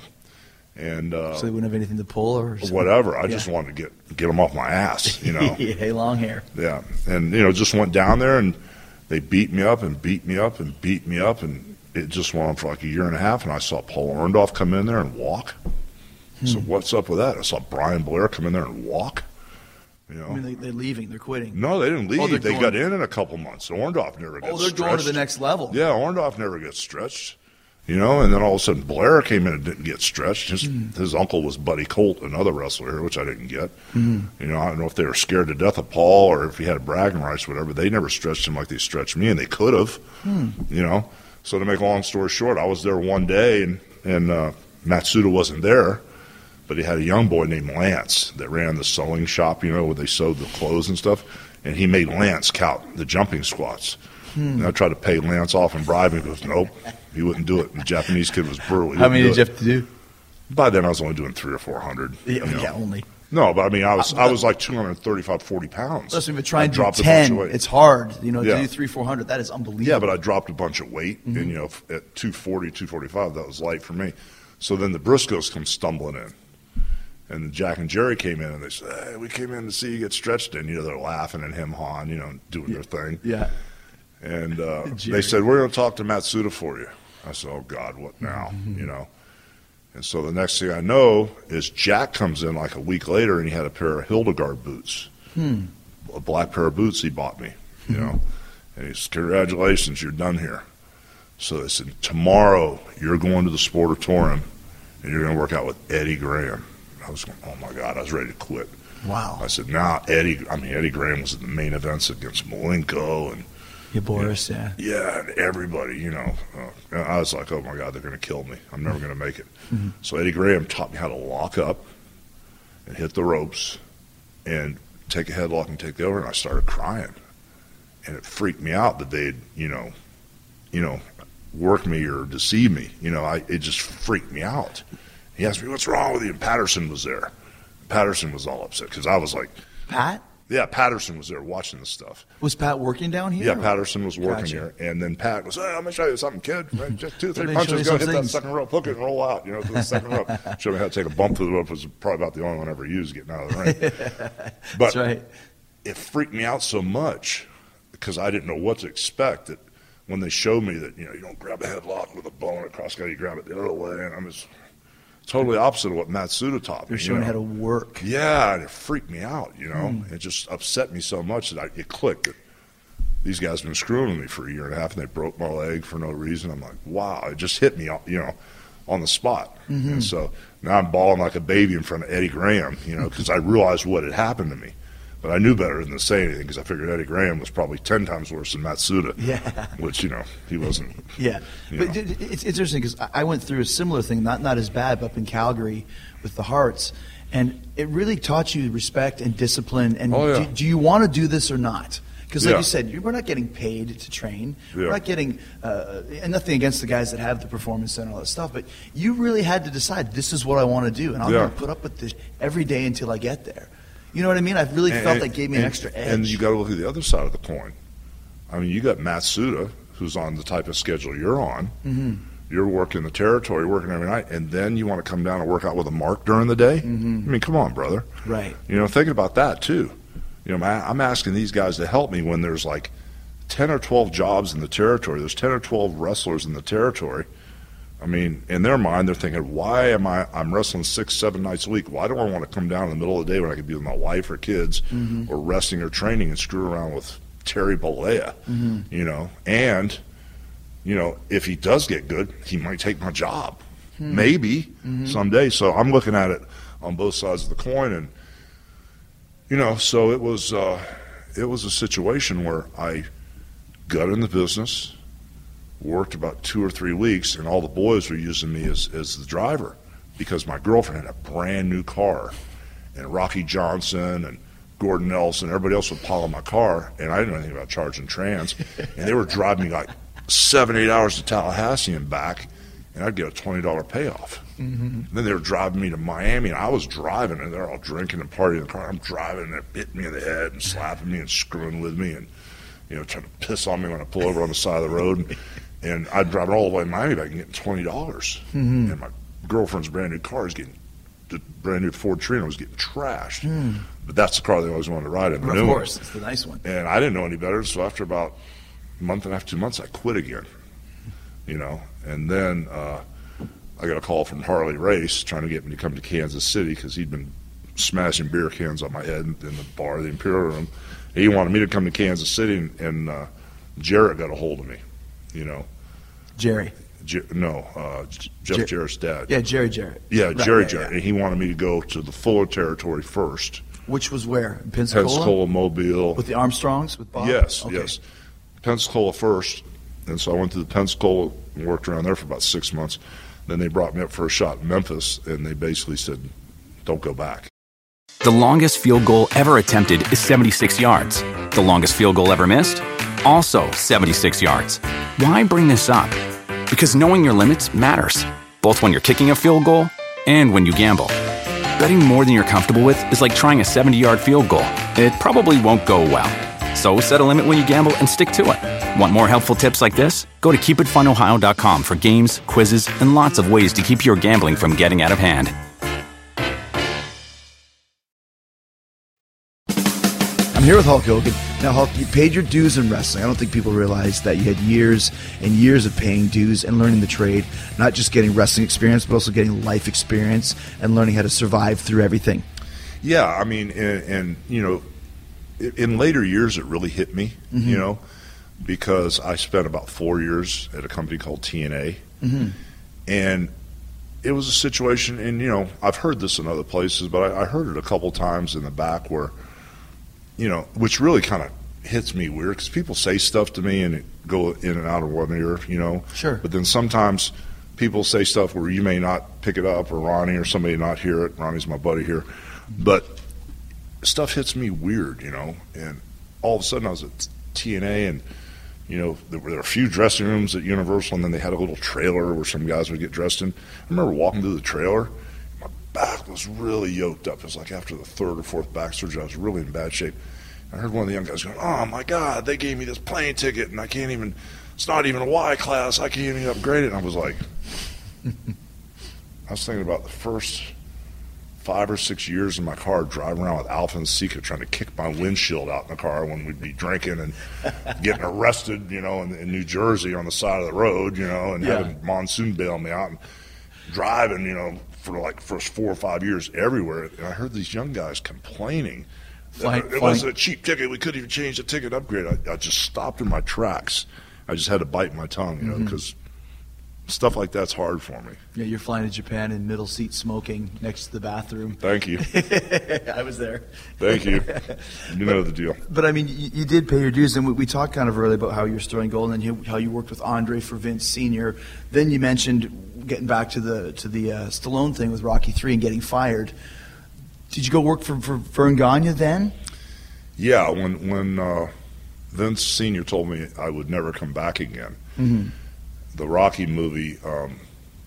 and uh, so they wouldn't have anything to pull or something? whatever. I Yeah. just wanted to get get them off my ass, you know. Hey, long hair. Yeah, and you know, just went down there and they beat me up and beat me up and beat me up, and it just went on for like a year and a half. And I saw Paul Orndorff come in there and walk. Hmm. So what's up with that? I saw Brian Blair come in there and walk. You know, I mean, they, they're leaving. They're quitting. no, they didn't leave. Oh, they're they going- got in in a couple months. Orndorff never gets Oh, they're stretched. going to the next level. Yeah, Orndorff never gets stretched. You know, and then all of a sudden Blair came in and didn't get stretched. His, Mm. his uncle was Buddy Colt, another wrestler here, which I didn't get. Mm. You know, I don't know if they were scared to death of Paul or if he had bragging rights, whatever. They never stretched him like they stretched me, and they could have. Hmm. You know, so to make a long story short, I was there one day, and and uh, Matsuda wasn't there, but he had a young boy named Lance that ran the sewing shop. You know, where they sewed the clothes and stuff, and he made Lance count the jumping squats. Hmm. And I tried to pay Lance off and bribe him. He goes, nope, he wouldn't do it. And the Japanese kid was brutal. He How wouldn't many do did you it. have to do? By then, I was only doing three or four hundred. Yeah, you know. yeah, only. No, but I mean, I was Uh, I was like two hundred thirty-five, forty pounds. Listen, if you I try and do dropped a bunch of ten, weight. it's hard. You know, Yeah. to do three, four hundred, that is unbelievable. Yeah, but I dropped a bunch of weight, Mhm. and you know, f- at two forty, two forty-five, that was light for me. So then the Briscoes come stumbling in, and Jack and Jerry came in, and they said, "Hey, we came in to see you get stretched." And you know, they're laughing and him, Han, you know, doing their thing. Yeah. And uh, Jerry. they said, "We're going to talk to Matsuda for you." I said, "Oh God, what now?" Mm-hmm. You know. And so the next thing I know is Jack comes in like a week later, and he had a pair of Hildegard boots, Hmm. a black pair of boots he bought me. You know, and he said, "Congratulations, you're done here." So they said, "Tomorrow you're going to the Sportatorium, and you're going to work out with Eddie Graham." I was going, "Oh my God!" I was ready to quit. Wow. I said, "Now Eddie." I mean, Eddie Graham was in the main events against Malenko and. Yeah, Boris, yeah. Yeah, and everybody, you know. Uh, I was like, oh, my God, they're going to kill me. I'm never going to make it. Mhm. So Eddie Graham taught me how to lock up and hit the ropes and take a headlock and take the over, and I started crying. And it freaked me out that they'd, you know, you know, work me or deceive me. You know, I, it just freaked me out. He asked me, what's wrong with you? And Patterson was there. Patterson was all upset because I was like, Pat? yeah, Patterson was there watching this stuff. Was Pat working down here? Yeah, Patterson was working Gotcha. here, and then Pat goes, "Hey, I'm gonna show you something, kid. Right? Just two, three Let me show you punches, go some hit that things." second rope, hook it, and roll out. You know, to the second rope. Show me how to take a bump through the rope. Was probably about the only one I ever used getting out of the ring. But That's right. it freaked me out so much because I didn't know what to expect. That when they showed me that you know you don't grab a headlock with a bone across, you grab it the other way, and I'm just totally opposite of what Matsuda taught me. You're you showing know? how to work. Yeah, and it freaked me out, you know. Hmm. It just upset me so much that I, it clicked. That these guys have been screwing with me for a year and a half, and they broke my leg for no reason. I'm like, wow, it just hit me, you know, on the spot. Mhm. And so now I'm bawling like a baby in front of Eddie Graham, you know, because I realized what had happened to me. But I knew better than to say anything because I figured Eddie Graham was probably ten times worse than Matsuda. Yeah. Which, you know, he wasn't. Yeah, you but know. it- it's interesting because I went through a similar thing, not not as bad, but up in Calgary with the Hearts, and it really taught you respect and discipline. And Oh, yeah. do, do you want to do this or not? Because, like Yeah. you said, you- we're not getting paid to train. We're Yeah. not getting, uh, and nothing against the guys that have the performance center and all that stuff, but you really had to decide this is what I want to do, and I'm Yeah. going to put up with this every day until I get there. You know what I mean? I really And- felt that gave me an and- extra edge. And you got to look at the other side of the coin. I mean, you got Matsuda, who's on the type of schedule you're on. Mhm. You're working the territory, working every night, and then you want to come down and work out with a mark during the day? Mhm. I mean, come on, brother. Right. You know, thinking about that, too. You know, man, I'm asking these guys to help me when there's like ten or twelve jobs in the territory. There's ten or twelve wrestlers in the territory. I mean, in their mind, they're thinking, why am I, I'm wrestling six, seven nights a week. Why do I want to come down in the middle of the day when I could be with my wife or kids Mhm. or resting or training and screw around with Terry Bollea, Mhm. you know? And, you know, if he does get good, he might take my job. Hmm. Maybe Mhm. someday. So I'm looking at it on both sides of the coin. And, you know, so it was, uh, it was a situation where I got in the business, worked about two or three weeks, and all the boys were using me as, as the driver because my girlfriend had a brand new car, and Rocky Johnson and Gordon Nelson, everybody else would pile on my car, and I didn't know anything about charging trans, and they were driving me like seven, eight hours to Tallahassee and back, and I'd get a twenty dollars payoff. Mm-hmm. Then they were driving me to Miami, and I was driving, and they're all drinking and partying in the car. I'm driving, and they're hitting me in the head and slapping me and screwing with me and, you know, trying to piss on me when I pull over on the side of the road. And I'd drive all the way to Miami back and getting twenty dollars. Mm-hmm. And my girlfriend's brand new car is getting, the brand new Ford Trino was getting trashed. Mm. But that's the car they always wanted to ride in. Well, of course, it's the nice one. And I didn't know any better, so after about a month and a half, two months, I quit again. You know, and then uh, I got a call from Harley Race trying to get me to come to Kansas City because he'd been smashing beer cans on my head in the bar, the Imperial Room. He wanted me to come to Kansas City, and, and uh, Jarrett got a hold of me, you know. Jerry. Jer- no, uh, Jeff Jer- Jarrett's dad. Yeah, Jerry Jarrett. Yeah, right, Jerry yeah, Jarrett. Yeah. And he wanted me to go to the Fuller territory first. Which was where? In Pensacola? Pensacola, Mobile. With the Armstrongs? With Bob? Yes, okay. yes. Pensacola first. And so I went to the Pensacola and worked around there for about six months. Then they brought me up for a shot in Memphis, and they basically said, don't go back. The longest field goal ever attempted is seventy-six yards. The longest field goal ever missed? Also seventy-six yards. Why bring this up? Because knowing your limits matters, both when you're kicking a field goal and when you gamble. Betting more than you're comfortable with is like trying a seventy-yard field goal. It probably won't go well. So set a limit when you gamble and stick to it. Want more helpful tips like this? Go to keep it fun ohio dot com for games, quizzes, and lots of ways to keep your gambling from getting out of hand. I'm here with Hulk Hogan. Now, Hulk, you paid your dues in wrestling. I don't think people realize that you had years and years of paying dues and learning the trade, not just getting wrestling experience, but also getting life experience and learning how to survive through everything. Yeah, I mean, and, and you know, in later years, it really hit me, mm-hmm. you know, because I spent about four years at a company called T N A, mm-hmm. and it was a situation, and, you know, I've heard this in other places, but I, I heard it a couple times in the back where, you know, which really kind of hits me weird, because people say stuff to me and it go in and out of one ear, you know. Sure. But then sometimes people say stuff where you may not pick it up, or Ronnie or somebody not hear it. Ronnie's my buddy here. But stuff hits me weird, you know. And all of a sudden I was at T N A, and, you know, there were a few dressing rooms at Universal, and then they had a little trailer where some guys would get dressed in. I remember walking through the trailer. My back was really yoked up. It was like after the third or fourth back surgery, I was really in bad shape. I heard one of the young guys going, "Oh my God, they gave me this plane ticket, and I can't even, it's not even a Y class, I can't even upgrade it." And I was like, I was thinking about the first five or six years in my car, driving around with Alpha and Sika, trying to kick my windshield out in the car when we'd be drinking and getting arrested, you know, in, in New Jersey on the side of the road, you know, and Yeah. having Monsoon bail me out, and driving, you know, for like first four or five years everywhere. And I heard these young guys complaining. Flying, it flying. wasn't a cheap ticket. We couldn't even change the ticket upgrade. I, I just stopped in my tracks. I just had to bite my tongue, you know, because mm-hmm. stuff like that's hard for me. Yeah, you're flying to Japan in middle seat smoking next to the bathroom. Thank you. I was there. Thank you. You know the deal. But, I mean, you, you did pay your dues, and we, we talked kind of earlier about how you were storing gold and you, how you worked with Andre for Vince Senior Then you mentioned getting back to the to the uh, Stallone thing with Rocky three and getting fired. Did you go work for, for Verne Gagne then? Yeah, when when uh, Vince Senior told me I would never come back again, mm-hmm. the Rocky movie um,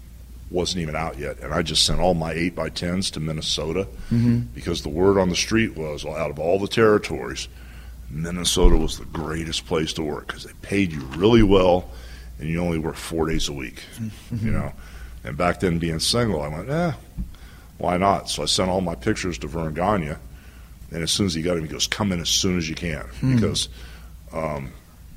wasn't even out yet, and I just sent all my eight by tens to Minnesota mm-hmm. because the word on the street was, well, out of all the territories, Minnesota was the greatest place to work because they paid you really well, and you only worked four days a week, mm-hmm. you know. And back then, being single, I went, eh, why not? So I sent all my pictures to Verne Gagne, and as soon as he got him, he goes, come in as soon as you can, mm. because, um,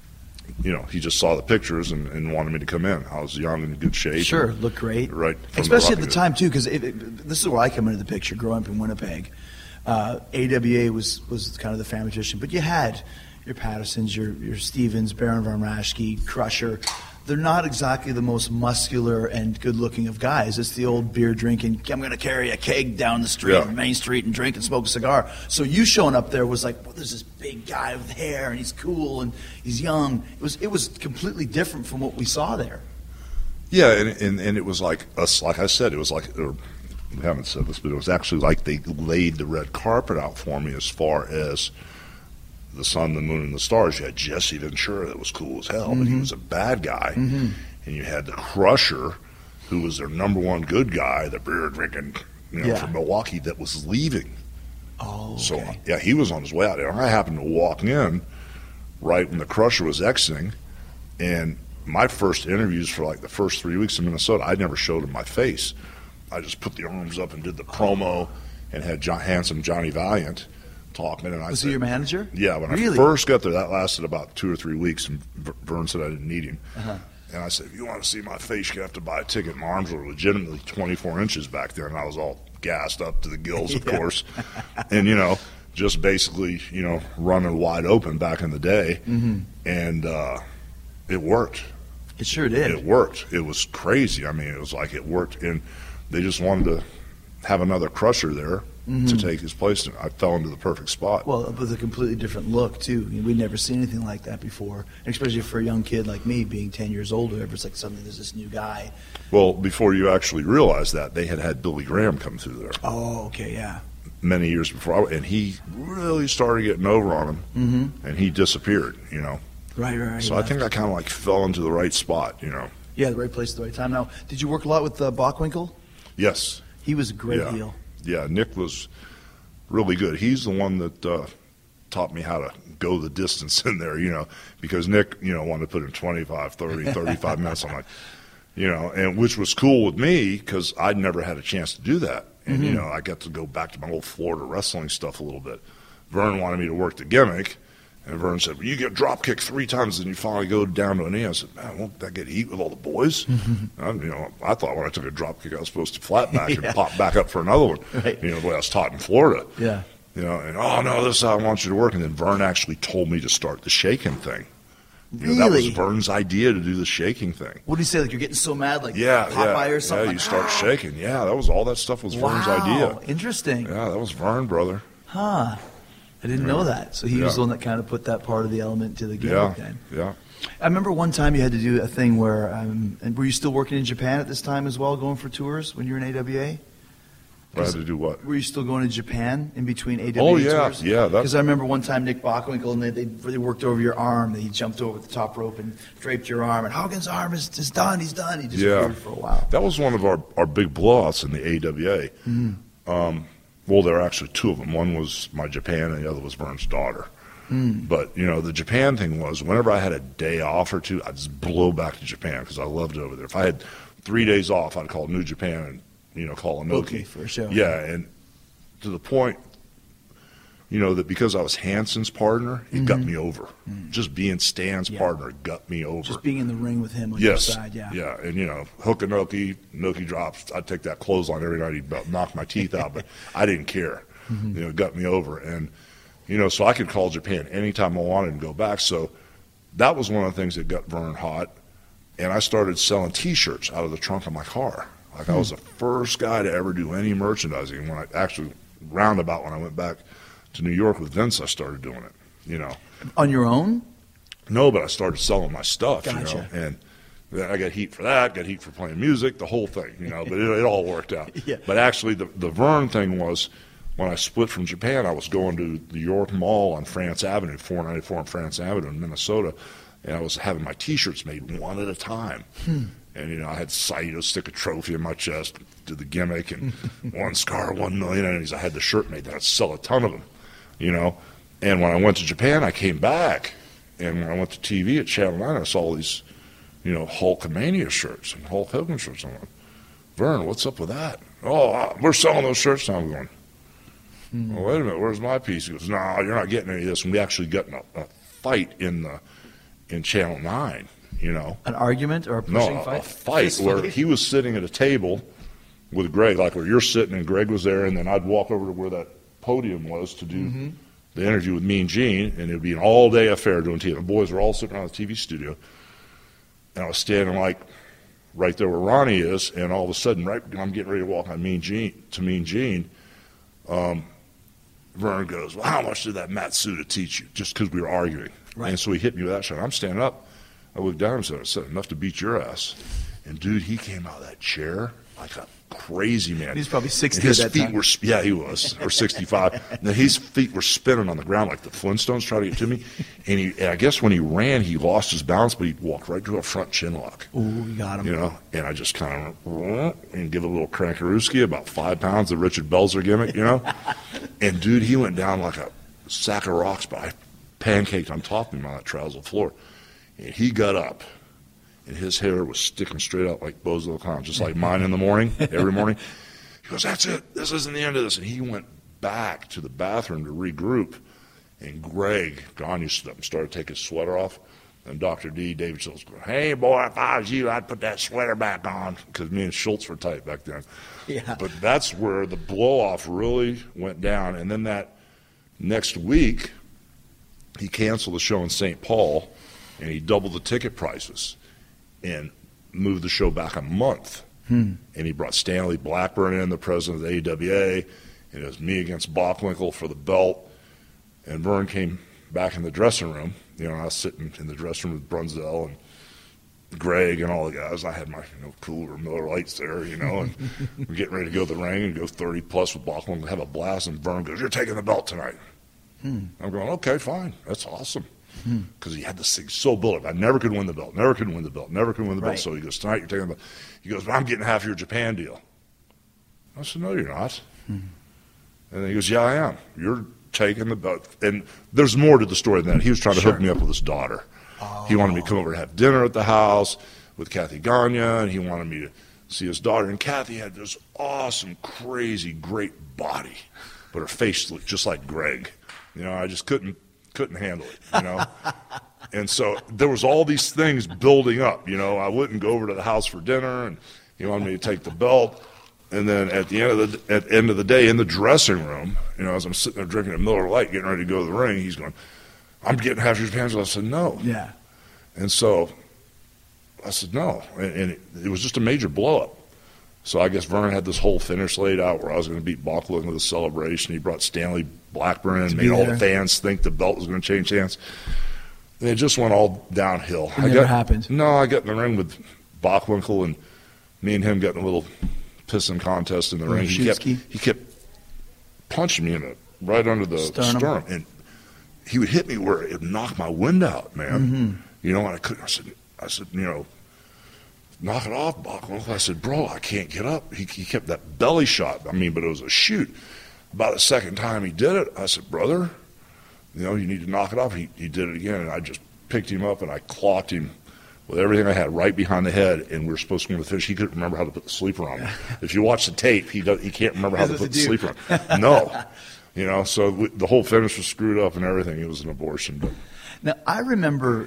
you know, he just saw the pictures and, and wanted me to come in. I was young and in good shape. Sure, and, looked great. Right. Especially the at the time, too, because this is where I come into the picture, growing up in Winnipeg. Uh, A W A was, was kind of the family tradition, but you had your Pattersons, your, your Stevens, Baron von Raschke, Crusher. They're not exactly the most muscular and good-looking of guys. It's the old beer-drinking, I'm going to carry a keg down the street, yeah. Main Street, and drink and smoke a cigar. So you showing up there was like, well, there's this big guy with hair, and he's cool, and he's young. It was it was completely different from what we saw there. Yeah, and and, and it was like us, like I said, it was like, or, we haven't said this, but it was actually like they laid the red carpet out for me as far as The Sun, the Moon, and the Stars, you had Jesse Ventura that was cool as hell, Mm-hmm. but he was a bad guy. Mm-hmm. And you had the Crusher, who was their number one good guy, the beer drinking, you know, Yeah. from Milwaukee, that was leaving. Oh, okay. So yeah, he was on his way out. And I happened to walk in right when the Crusher was exiting, and my first interviews for like the first three weeks in Minnesota, I never showed him my face. I just put the arms up and did the promo, and had John, handsome Johnny Valiant talking. And I Was said, he your manager? Yeah, when Really? I first got there, that lasted about two or three weeks, and V- Vern said I didn't need him. Uh-huh. And I said, if you want to see my face, you have to buy a ticket. My arms were legitimately twenty-four inches back there, and I was all gassed up to the gills, of Yeah. course. And, you know, just basically, you know, running wide open back in the day. Mm-hmm. And uh, it worked. It sure did. It worked. It was crazy. I mean, it was like it worked. And they just wanted to have another Crusher there Mm-hmm. to take his place. And I fell into the perfect spot. Well, with a completely different look, too. I mean, we'd never seen anything like that before, especially for a young kid like me being ten years older. It's like suddenly there's this new guy. Well, before you actually realized that, they had had Billy Graham come through there Oh, okay, yeah. many years before. I, and he really started getting over on him, Mm-hmm. and he disappeared, you know. Right, right, right. So I think I kind of like fell into the right spot, you know. Yeah, the right place at the right time. Now, did you work a lot with uh, Bockwinkel? Yes. He was a great yeah. heel. Yeah, Nick was really good. He's the one that uh, taught me how to go the distance in there, you know, because Nick, you know, wanted to put in twenty-five, thirty, thirty-five minutes. I'm like, you know, and which was cool with me because I'd never had a chance to do that. And, Mm-hmm. you know, I got to go back to my old Florida wrestling stuff a little bit. Vern wanted me to work the gimmick. And Vern said, well, you get drop kicked three times and you finally go down to a knee. I said, man, won't that get heat with all the boys? Mm-hmm. I, you know, I thought when I took a drop kick, I was supposed to flat back Yeah. and pop back up for another one. Right. You know, the way I was taught in Florida. Yeah. You know, and, oh, no, this is how I want you to work. And then Vern actually told me to start the shaking thing. You know, that was Really? Vern's idea to do the shaking thing. What do you say? Like you're getting so mad, like Yeah, Popeye yeah. or something? Yeah, you like, start "Ah!" shaking. Yeah, that was all that stuff was Vern's Wow, idea. interesting. Yeah, that was Vern, brother. Huh. I didn't know that. So he was Yeah. the one that kind of put that part of the element to the game. Yeah, Then. yeah. I remember one time you had to do a thing where, um, and were you still working in Japan at this time as well, going for tours when you were in A W A? I had to do what? Were you still going to Japan in between A W A Oh, yeah, tours? yeah, that- Because I remember one time Nick Bockwinkel, and they, they really worked over your arm. He jumped over the top rope and draped your arm, and Hogan's arm is, is done, he's done. He disappeared Yeah. for a while. That was one of our, our big blowouts in the A W A. Mm-hmm. Um, well, there were actually two of them. One was my Japan, and the other was Vern's daughter. Mm. But, you know, the Japan thing was whenever I had a day off or two, I'd just blow back to Japan because I loved it over there. If I had three days off, I'd call New Japan and, you know, call Inoki. Okay, for a show. Yeah, and to the point, you know, that because I was Hanson's partner, it got me over. Just being Stan's Mm-hmm. Yeah. partner got me over. Just being in the ring with him on Yes. your side, yeah. Yeah, and you know, hook Inoki, Inoki drops. I'd take that clothesline every night. He'd about knock my teeth out, but I didn't care. Mm-hmm. You know, it got me over, and you know, so I could call Japan anytime I wanted and go back. So that was one of the things that got Vern hot, and I started selling T-shirts out of the trunk of my car. Like I was the first guy to ever do any merchandising. When I actually roundabout when I went back to New York with Vince, I started doing it. You know. On your own? No, but I started selling my stuff, you Gotcha. know, and then I got heat for that, got heat for playing music, the whole thing, you know, but it, it all worked out. Yeah. But actually, the, the Vern thing was when I split from Japan, I was going to the York Mall on France Avenue, four ninety-four on France Avenue in Minnesota, and I was having my T-shirts made one at a time. Hmm. And, you know, I had Saito stick a trophy in my chest, did the gimmick, and one scar, one million enemies. I had the shirt made, then I'd sell a ton of them, you know. And when I went to Japan, I came back. And when I went to T V at Channel nine, I saw all these, you know, Hulkamania shirts and Hulk Hogan shirts. I'm like, Vern, what's up with that? Oh, uh, we're selling those shirts now. I'm going, Hmm. well, wait a minute, where's my piece? He goes, no, you're not getting any of this. And we actually got in a, a fight in the in Channel nine, you know. An argument or a No, pushing a, fight? a fight Fist where fight? he was sitting at a table with Greg, like where you're sitting and Greg was there, and then I'd walk over to where that podium was to do Mm-hmm. the interview with Mean Gene, and it would be an all-day affair doing T V. The boys were all sitting around the T V studio, and I was standing like right there where Ronnie is, and all of a sudden, right when I'm getting ready to walk on Mean Gene to Mean Gene, um, Vern goes, well, how much did that Matsuda teach you? Just because we were arguing. Right. And so he hit me with that shot. I'm standing up. I looked down and said, I said, enough to beat your ass. And, dude, he came out of that chair like a crazy, man. He's probably sixty And his at that feet time. were, yeah, he was, or sixty-five. And his feet were spinning on the ground like the Flintstones trying to get to me. And, he, and I guess when he ran, he lost his balance, but he walked right to a front chin lock. Ooh, you got him. You know, and I just kind of and give a little crankarooski, about five pounds, the Richard Belzer gimmick, you know. And dude, he went down like a sack of rocks, but I pancaked on top of him on that trouser floor. And he got up, and his hair was sticking straight out like Bozo the Clown, just like mine in the morning, every morning. He goes, "That's it. This isn't the end of this." And he went back to the bathroom to regroup. And Greg Gagne stood up and started taking his sweater off. And Doctor D, David Schultz, going, "Hey, boy, if I was you, I'd put that sweater back on." Because me and Schultz were tight back then. Yeah. But that's where the blow-off really went down. And then that next week, he canceled the show in Saint Paul, and he doubled the ticket prices and moved the show back a month. Hmm. And he brought Stanley Blackburn in, the president of the A W A, and it was me against Bockwinkel for the belt. And Vern came back in the dressing room. You know, I was sitting in the dressing room with Brunzell and Greg and all the guys. I had my, you know, cooler Miller Lights there, you know, and we're getting ready to go to the ring and go thirty plus with Bockwinkel, have a blast. And Vern goes, "You're taking the belt tonight." Hmm. I'm going, "Okay, fine. That's awesome." Because he had this thing so built up. I never could win the belt, never could win the belt, never could win the belt. Right. So he goes, "Tonight you're taking the belt." He goes, "But I'm getting half your Japan deal." I said, "No, you're not." Hmm. And he goes, "Yeah, I am. You're taking the belt." And there's more to the story than that. He was trying to Sure. hook me up with his daughter. Oh. He wanted me to come over and have dinner at the house with Kathy Gagne, and he wanted me to see his daughter. And Kathy had this awesome, crazy, great body, but her face looked just like Greg. You know, I just couldn't couldn't handle it, you know. And so there was all these things building up, you know. I wouldn't go over to the house for dinner, and he wanted me to take the belt. And then at the end of the at the end of the day, in the dressing room, you know, as I'm sitting there drinking a Miller Lite, getting ready to go to the ring, he's going, "I'm getting half your Japan deal." I said, "No." Yeah. And so I said, "No." And, and it, it was just a major blow-up. So I guess Vernon had this whole finish laid out where I was going to beat Bockwinkel with a celebration. He brought Stanley Blackburn in, made all the fans think the belt was going to change hands. And it just went all downhill. It I never got, happened. No, I got in the ring with Bockwinkel, and me and him got in a little pissing contest in the Oh, ring. He kept, Shitsky? he kept punching me in the, right under the Sternum. sternum. And he would hit me where it would knock my wind out, man. Mm-hmm. You know, and I couldn't. I said, I said, you know, "Knock it off, Bockwinkel." I said, "Bro, I can't get up." He, he kept that belly shot. I mean, but it was a shoot. About the second time he did it, I said, "Brother, you know, you need to knock it off." He, he did it again, and I just picked him up and I clocked him with everything I had right behind the head, and we were supposed to go to the finish. He couldn't remember how to put the sleeper on. If you watch the tape, he does, he can't remember how to That's put what the you do. sleeper on. No. You know, so we, the whole finish was screwed up and everything. It was an abortion. But Now, I remember,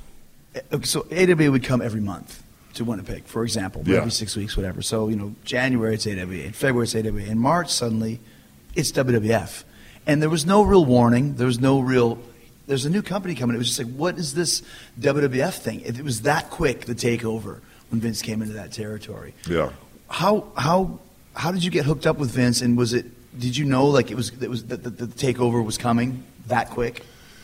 so A W A would come every month to Winnipeg, for example, Yeah. every six weeks, whatever. So, you know, January it's A W A, in February it's A W A, in March suddenly it's W W F. And there was no real warning. There was no real, there's a new company coming. It was just like, what is this W W F thing? It was that quick, the takeover, when Vince came into that territory. yeah. How how how did you get hooked up with Vince? And was it, did you know like it was, it was that the, the takeover was coming that quick?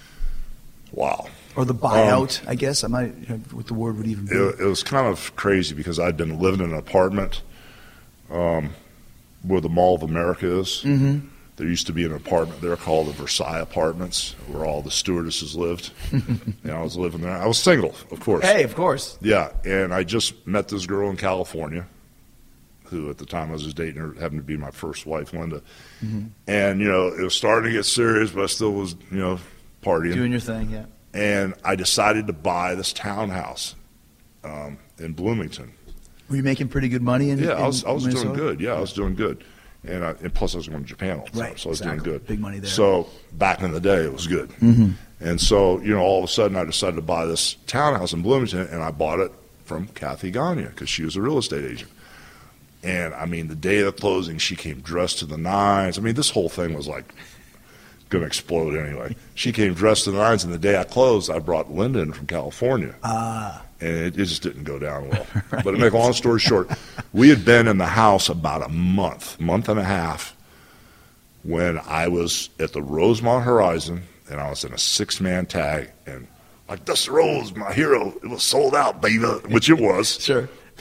Wow. Or the buyout, um, I guess. I might, you know, what the word would even be. It, it was kind of crazy because I'd been living in an apartment um, where the Mall of America is. Mm-hmm. There used to be an apartment there called the Versailles Apartments where all the stewardesses lived. And I was living there. I was single, of course. Hey, of course. Yeah, and I just met this girl in California who at the time I was just dating her, happened to be my first wife, Linda. Mm-hmm. And, you know, it was starting to get serious, but I still was, you know, partying. Doing your thing, yeah. And I decided to buy this townhouse um, in Bloomington. Were you making pretty good money in Yeah, in I was, I was doing Minnesota? good. Yeah, I was doing good. And, I, and plus I was going to Japan all the time, Right, so I was exactly. doing good. Big money there. So back in the day, it was good. Mm-hmm. And so, you know, all of a sudden I decided to buy this townhouse in Bloomington, and I bought it from Kathy Gagne because she was a real estate agent. And, I mean, the day of the closing, she came dressed to the nines. I mean, this whole thing was like going to explode anyway. She came dressed to the nines, and the day I closed, I brought Linda in from California. Ah. And it, it just didn't go down well. Right. But to make a long story short, we had been in the house about a month, month and a half, when I was at the Rosemont Horizon, and I was in a six-man tag, and like, Dusty Rhodes, my hero, it was sold out, baby, which it was. Sure.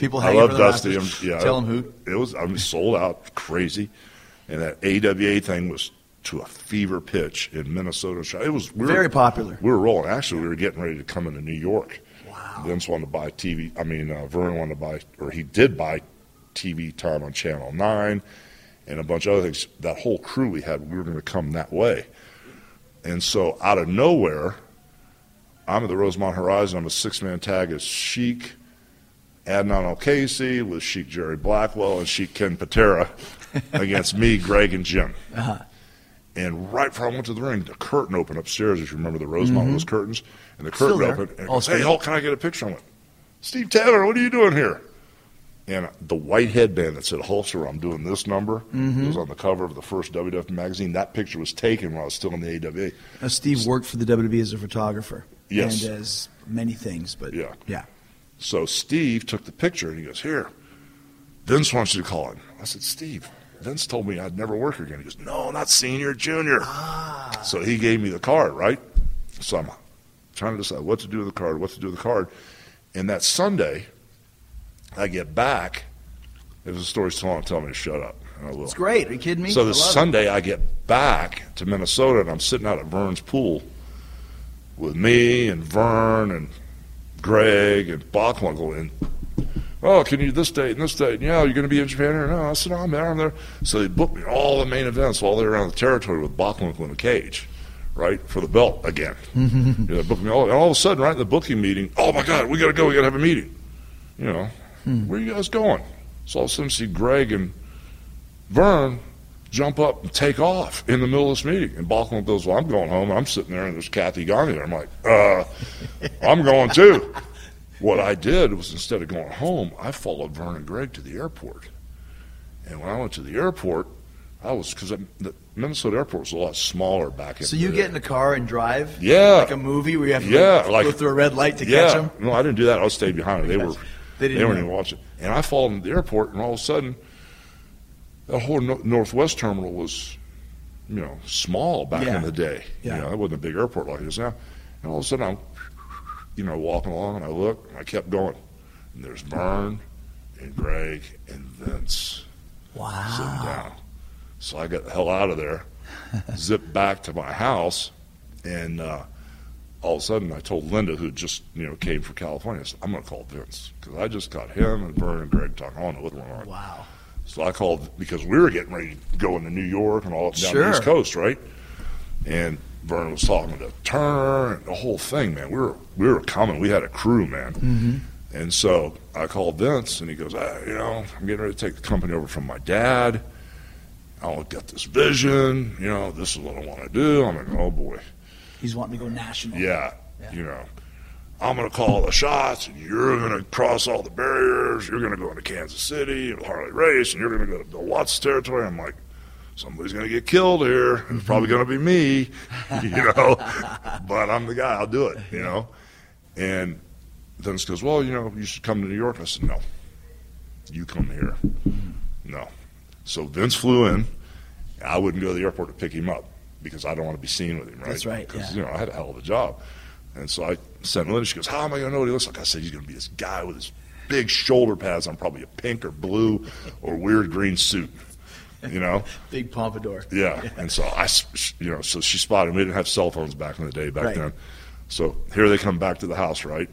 People I hanging love from the Dusty. rafters. I'm- yeah, Tell him who. It was. I mean, sold out, crazy, and that A W A thing was to a fever pitch in Minnesota. It was we were, Very popular. We were rolling. Actually, we were getting ready to come into New York. Wow. Vince wanted to buy T V. I mean, uh, Vern wanted to buy, or he did buy T V time on Channel nine, and a bunch of other things. That whole crew we had, we were going to come that way, and so out of nowhere, I'm at the Rosemont Horizon. I'm a six-man tag as Sheik, Adnan Al-Casey with Sheik Jerry Blackwell and Sheik Ken Patera against me, Greg, and Jim. Uh-huh. And right before I went to the ring, the curtain opened upstairs. If you remember the Rosemont Mhm. those curtains, and the Still curtain there. opened, and it All goes, "Hey, screen. Hulk, can I get a picture?" I went, "Steve Taylor, what are you doing here?" And the white headband that said Hulkster, I'm doing this number, Mhm. it was on the cover of the first W W F magazine. That picture was taken when I was still in the A W A. Now, Steve worked for the W W E as a photographer. Yes. And as many things, but Yeah. yeah. So Steve took the picture and he goes, "Here, Vince wants you to call him." I said, "Steve, Vince told me I'd never work here again." He goes, "No, not senior, junior." Ah. So he gave me the card, right? So I'm trying to decide what to do with the card, what to do with the card. And that Sunday, I get back. If the story's too long, tell me to shut up, and I will. It's great. Are you kidding me? So I this love it. Sunday, I get back to Minnesota, and I'm sitting out at Vern's pool with me and Vern and Greg and Bockwinkel, and oh, can you this date and this date? And, yeah, you're going to be in Japan here? No, I said, no, I'm there, I'm there. So they booked me all the main events all the way around the territory with Bockwinkel in a cage, right, for the belt again. You know, they booked me all, and all of a sudden, right in the booking meeting, oh my God, we got to go, we got to have a meeting. You know, where are you guys going? So all of a sudden, see Greg and Vern jump up and take off in the middle of this meeting. And Bockwinkel goes, well, I'm going home. And I'm sitting there, and there's Kathy Gandhi there. I'm like, uh, I'm going too. What I did was, instead of going home, I followed Vern and Greg to the airport. And when I went to the airport, I was, because the Minnesota airport was a lot smaller back in So you the get in the car and drive? Yeah. Like a movie where you have to yeah, go, like, go through a red light to yeah. catch them? No, I didn't do that. I stayed behind. They were They they, didn't weren't know. even watching. And I followed them to the airport, and all of a sudden, the whole no- Northwest terminal was, you know, small back Yeah. in the day. Yeah. You know, it wasn't a big airport like it is now. And all of a sudden, I'm, you know, walking along, and I look, and I kept going. And there's Vern and Greg and Vince Wow. sitting down. So I got the hell out of there, zipped back to my house, and uh, all of a sudden I told Linda, who just, you know, came from California, I said, I'm going to call Vince, because I just got him and Vern and Greg talking. I don't know what's going on. Wow. So I called, because we were getting ready to go into New York and all up and down Sure. the East Coast, right? And Vern was talking to Turner and the whole thing, man. We were we were coming. We had a crew, man. Mm-hmm. And so I called Vince, and he goes, ah, you know, I'm getting ready to take the company over from my dad. I'll get this vision. You know, this is what I want to do. I'm like, oh, boy. He's wanting to go national. Yeah, you know, I'm going to call the shots, and you're going to cross all the barriers. You're going to go into Kansas City and Harley Race, and you're going to go to Bill Watts territory. I'm like, somebody's going to get killed here. And it's probably going to be me, you know. But I'm the guy. I'll do it, you know. And Vince goes, well, you know, you should come to New York. I said, no, you come here. No. So Vince flew in. I wouldn't go to the airport to pick him up because I don't want to be seen with him, right? That's right, Because, yeah. you know, I had a hell of a job. And so I sent Linda. She goes, how am I going to know what he looks like? I said, he's going to be this guy with his big shoulder pads on, probably a pink or blue or weird green suit, you know? Big pompadour. Yeah. And so I, s- you know, so she spotted him. We didn't have cell phones back in the day back Right. then. So here they come back to the house, right?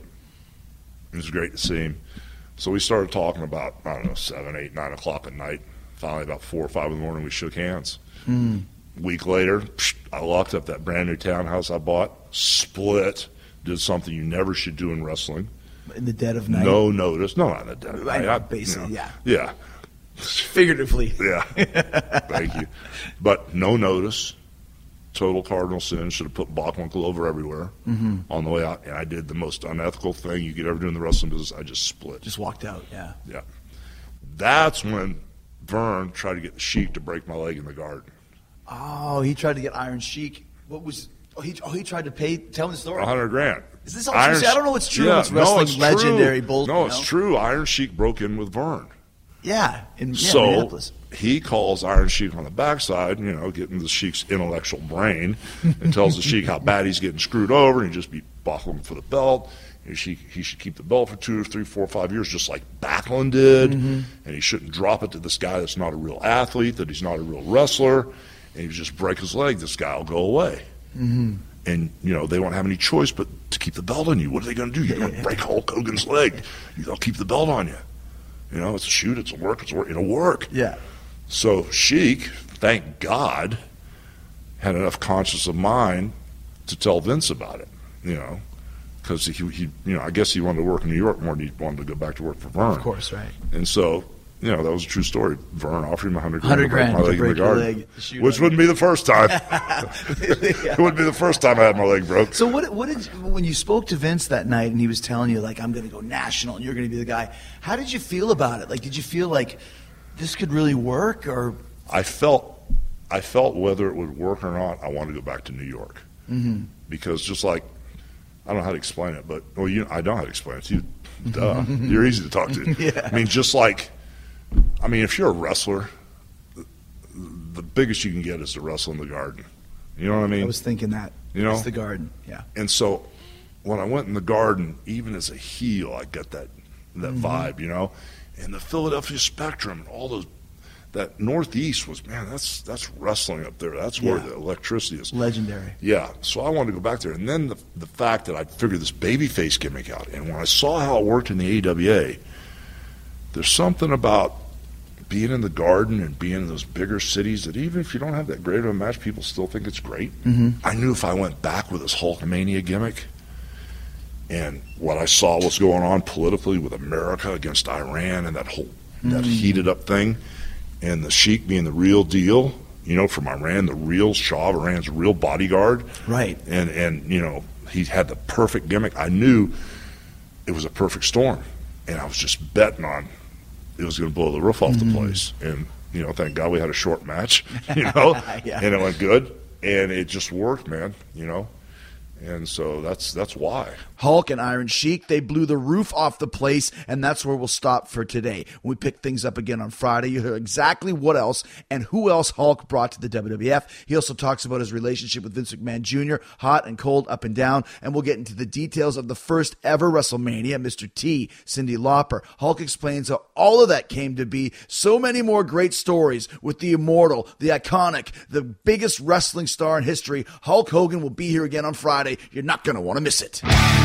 It was great to see him. So we started talking about, I don't know, seven, eight, nine o'clock at night. Finally, about four or five in the morning, we shook hands. Mm. Week later, psh, I locked up that brand new townhouse I bought, split, did something you never should do in wrestling. In the dead of night. No notice. No, not in the dead of I night. know, I- basically, you know, yeah. Yeah. Figuratively. Yeah. Thank you. But no notice. Total cardinal sin. Should have put Bockwinkel over everywhere Mhm. on the way out. And I did the most unethical thing you could ever do in the wrestling business. I just split. Just walked out, yeah. Yeah. That's when Vern tried to get the Sheik to break my leg in the garden. Oh, he tried to get Iron Sheik. What was? Oh, he, oh, he tried to pay. Tell me the story. A hundred grand. Is this all true? See, I don't know what's true. Yeah, What's wrestling no, it's legendary true. bullshit. No, you it's know? true. Iron Sheik broke in with Vern. Yeah, in yeah, so Minneapolis. he calls Iron Sheik on the backside, you know, getting the Sheik's intellectual brain, and tells the Sheik how bad he's getting screwed over, and he just beat buckling for the belt. He should, he should keep the belt for two or three, four, five years, just like Backlund did. Mm-hmm. And he shouldn't drop it to this guy that's not a real athlete, that he's not a real wrestler. And he just break his leg. This guy will go away. Mm-hmm. And, you know, they won't have any choice but to keep the belt on you. What are they going to do? You're going to break Hulk Hogan's leg. They'll keep the belt on you. You know, it's a shoot, it's a work, it's a work. It'll work. Yeah. So Sheik, thank God, had enough conscience of mind to tell Vince about it, you know. Because he, he, you know, I guess he wanted to work in New York more than he wanted to go back to work for Vern. Of course, right. And so, you know, that was a true story. Vern offered him a hundred hundred grand grand to break my leg in the garden, leg, which wouldn't be the first time. It wouldn't be the first time I had my leg broke. So what? What did when you spoke to Vince that night and he was telling you like I'm going to go national and you're going to be the guy? How did you feel about it? Like, did you feel like this could really work? Or I felt, I felt whether it would work or not, I wanted to go back to New York mm-hmm. because just like. I don't know how to explain it, but well, you, I know how to explain it to you. Duh, you're easy to talk to. Yeah. I mean, just like, I mean, if you're a wrestler, the biggest you can get is to wrestle in the Garden. You know what I mean? I was thinking that. You know, it's the Garden. Yeah. And so, when I went in the Garden, even as a heel, I got that that mm-hmm. vibe. You know, and the Philadelphia Spectrum, and all those. That Northeast was, man, that's that's wrestling up there. That's where yeah. the electricity is. Legendary. Yeah, so I wanted to go back there. And then the the fact that I figured this babyface gimmick out, and when I saw how it worked in the A E W A, there's something about being in the Garden and being in those bigger cities that even if you don't have that great of a match, people still think it's great. Mm-hmm. I knew if I went back with this Hulkamania gimmick and what I saw was going on politically with America against Iran and that whole mm-hmm. that heated up thing, and the Sheik being the real deal, you know, from Iran, the real Shah of Iran's real bodyguard. Right. And, and you know, he had the perfect gimmick. I knew it was a perfect storm. And I was just betting on it was going to blow the roof off mm-hmm. the place. And, you know, thank God we had a short match, you know, yeah. and it went good. And it just worked, man, you know. And so that's that's why. Hulk and Iron Sheik, they blew the roof off the place, and that's where we'll stop for today. When we pick things up again on Friday, you hear exactly what else and who else Hulk brought to the W W F. He also talks about his relationship with Vince McMahon Junior, hot and cold, up and down, and we'll get into the details of the first ever WrestleMania, Mister T, Cyndi Lauper. Hulk explains how all of that came to be. So many more great stories with the immortal, the iconic, the biggest wrestling star in history. Hulk Hogan will be here again on Friday. You're not going to want to miss it.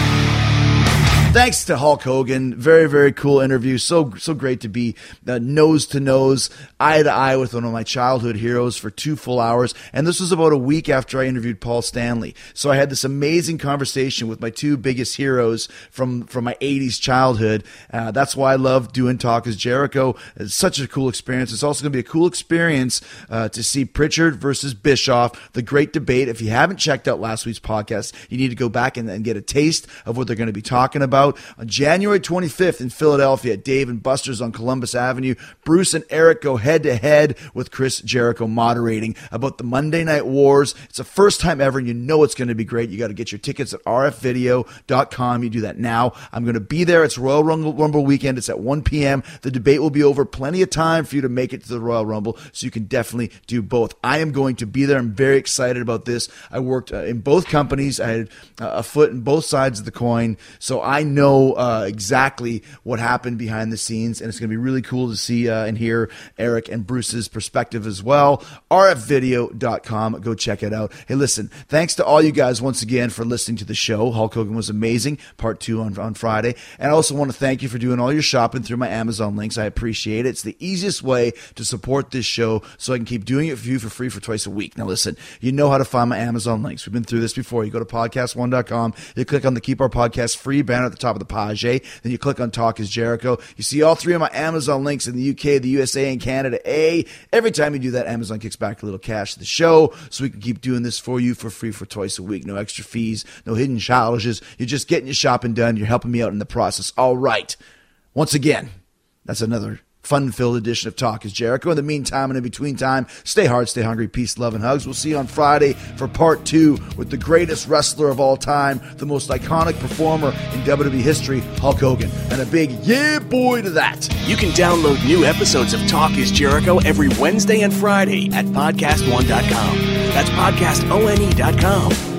Thanks to Hulk Hogan. Very, very cool interview. So, so great to be uh, nose to nose, eye to eye with one of my childhood heroes for two full hours. And this was about a week after I interviewed Paul Stanley. So I had this amazing conversation with my two biggest heroes from, from my eighties childhood. Uh, that's why I love doing Talk is Jericho. It's such a cool experience. It's also going to be a cool experience uh, to see Pritchard versus Bischoff, the great debate. If you haven't checked out last week's podcast, you need to go back and, and get a taste of what they're going to be talking about. On January twenty-fifth in Philadelphia at Dave and Buster's on Columbus Avenue, Bruce and Eric go head-to-head with Chris Jericho moderating about the Monday Night Wars. It's the first time ever, and you know it's going to be great. You got to get your tickets at r f video dot com. You do that now. I'm going to be there. It's Royal Rumble, Rumble weekend. It's at one p.m. The debate will be over. Plenty of time for you to make it to the Royal Rumble, so you can definitely do both. I am going to be there. I'm very excited about this. I worked uh, in both companies. I had uh, a foot in both sides of the coin, so I know uh, exactly what happened behind the scenes, and it's going to be really cool to see uh, and hear Eric and Bruce's perspective as well. r f video dot com. Go check it out. Hey, listen, thanks to all you guys once again for listening to the show. Hulk Hogan was amazing, part two on, on Friday. And I also want to thank you for doing all your shopping through my Amazon links. I appreciate it. It's the easiest way to support this show so I can keep doing it for you for free for twice a week. Now, listen, you know how to find my Amazon links. We've been through this before. You go to podcast one dot com. You click on the Keep Our Podcast Free banner at the top of the page. Then you click on Talk is Jericho. You see all three of my Amazon links in the U K, the U S A, and Canada. A. Every time you do that, Amazon kicks back a little cash to the show so we can keep doing this for you for free for twice a week. No extra fees, no hidden charges. You're just getting your shopping done. You're helping me out in the process. All right. Once again, that's another fun-filled edition of Talk is Jericho. In the meantime and in between time, stay hard, stay hungry, peace, love, and hugs. We'll see you on Friday for part two with the greatest wrestler of all time, the most iconic performer in W W E history, Hulk Hogan. And a big yeah boy to that. You can download new episodes of Talk is Jericho every Wednesday and Friday at podcast one dot com. That's podcast one dot com.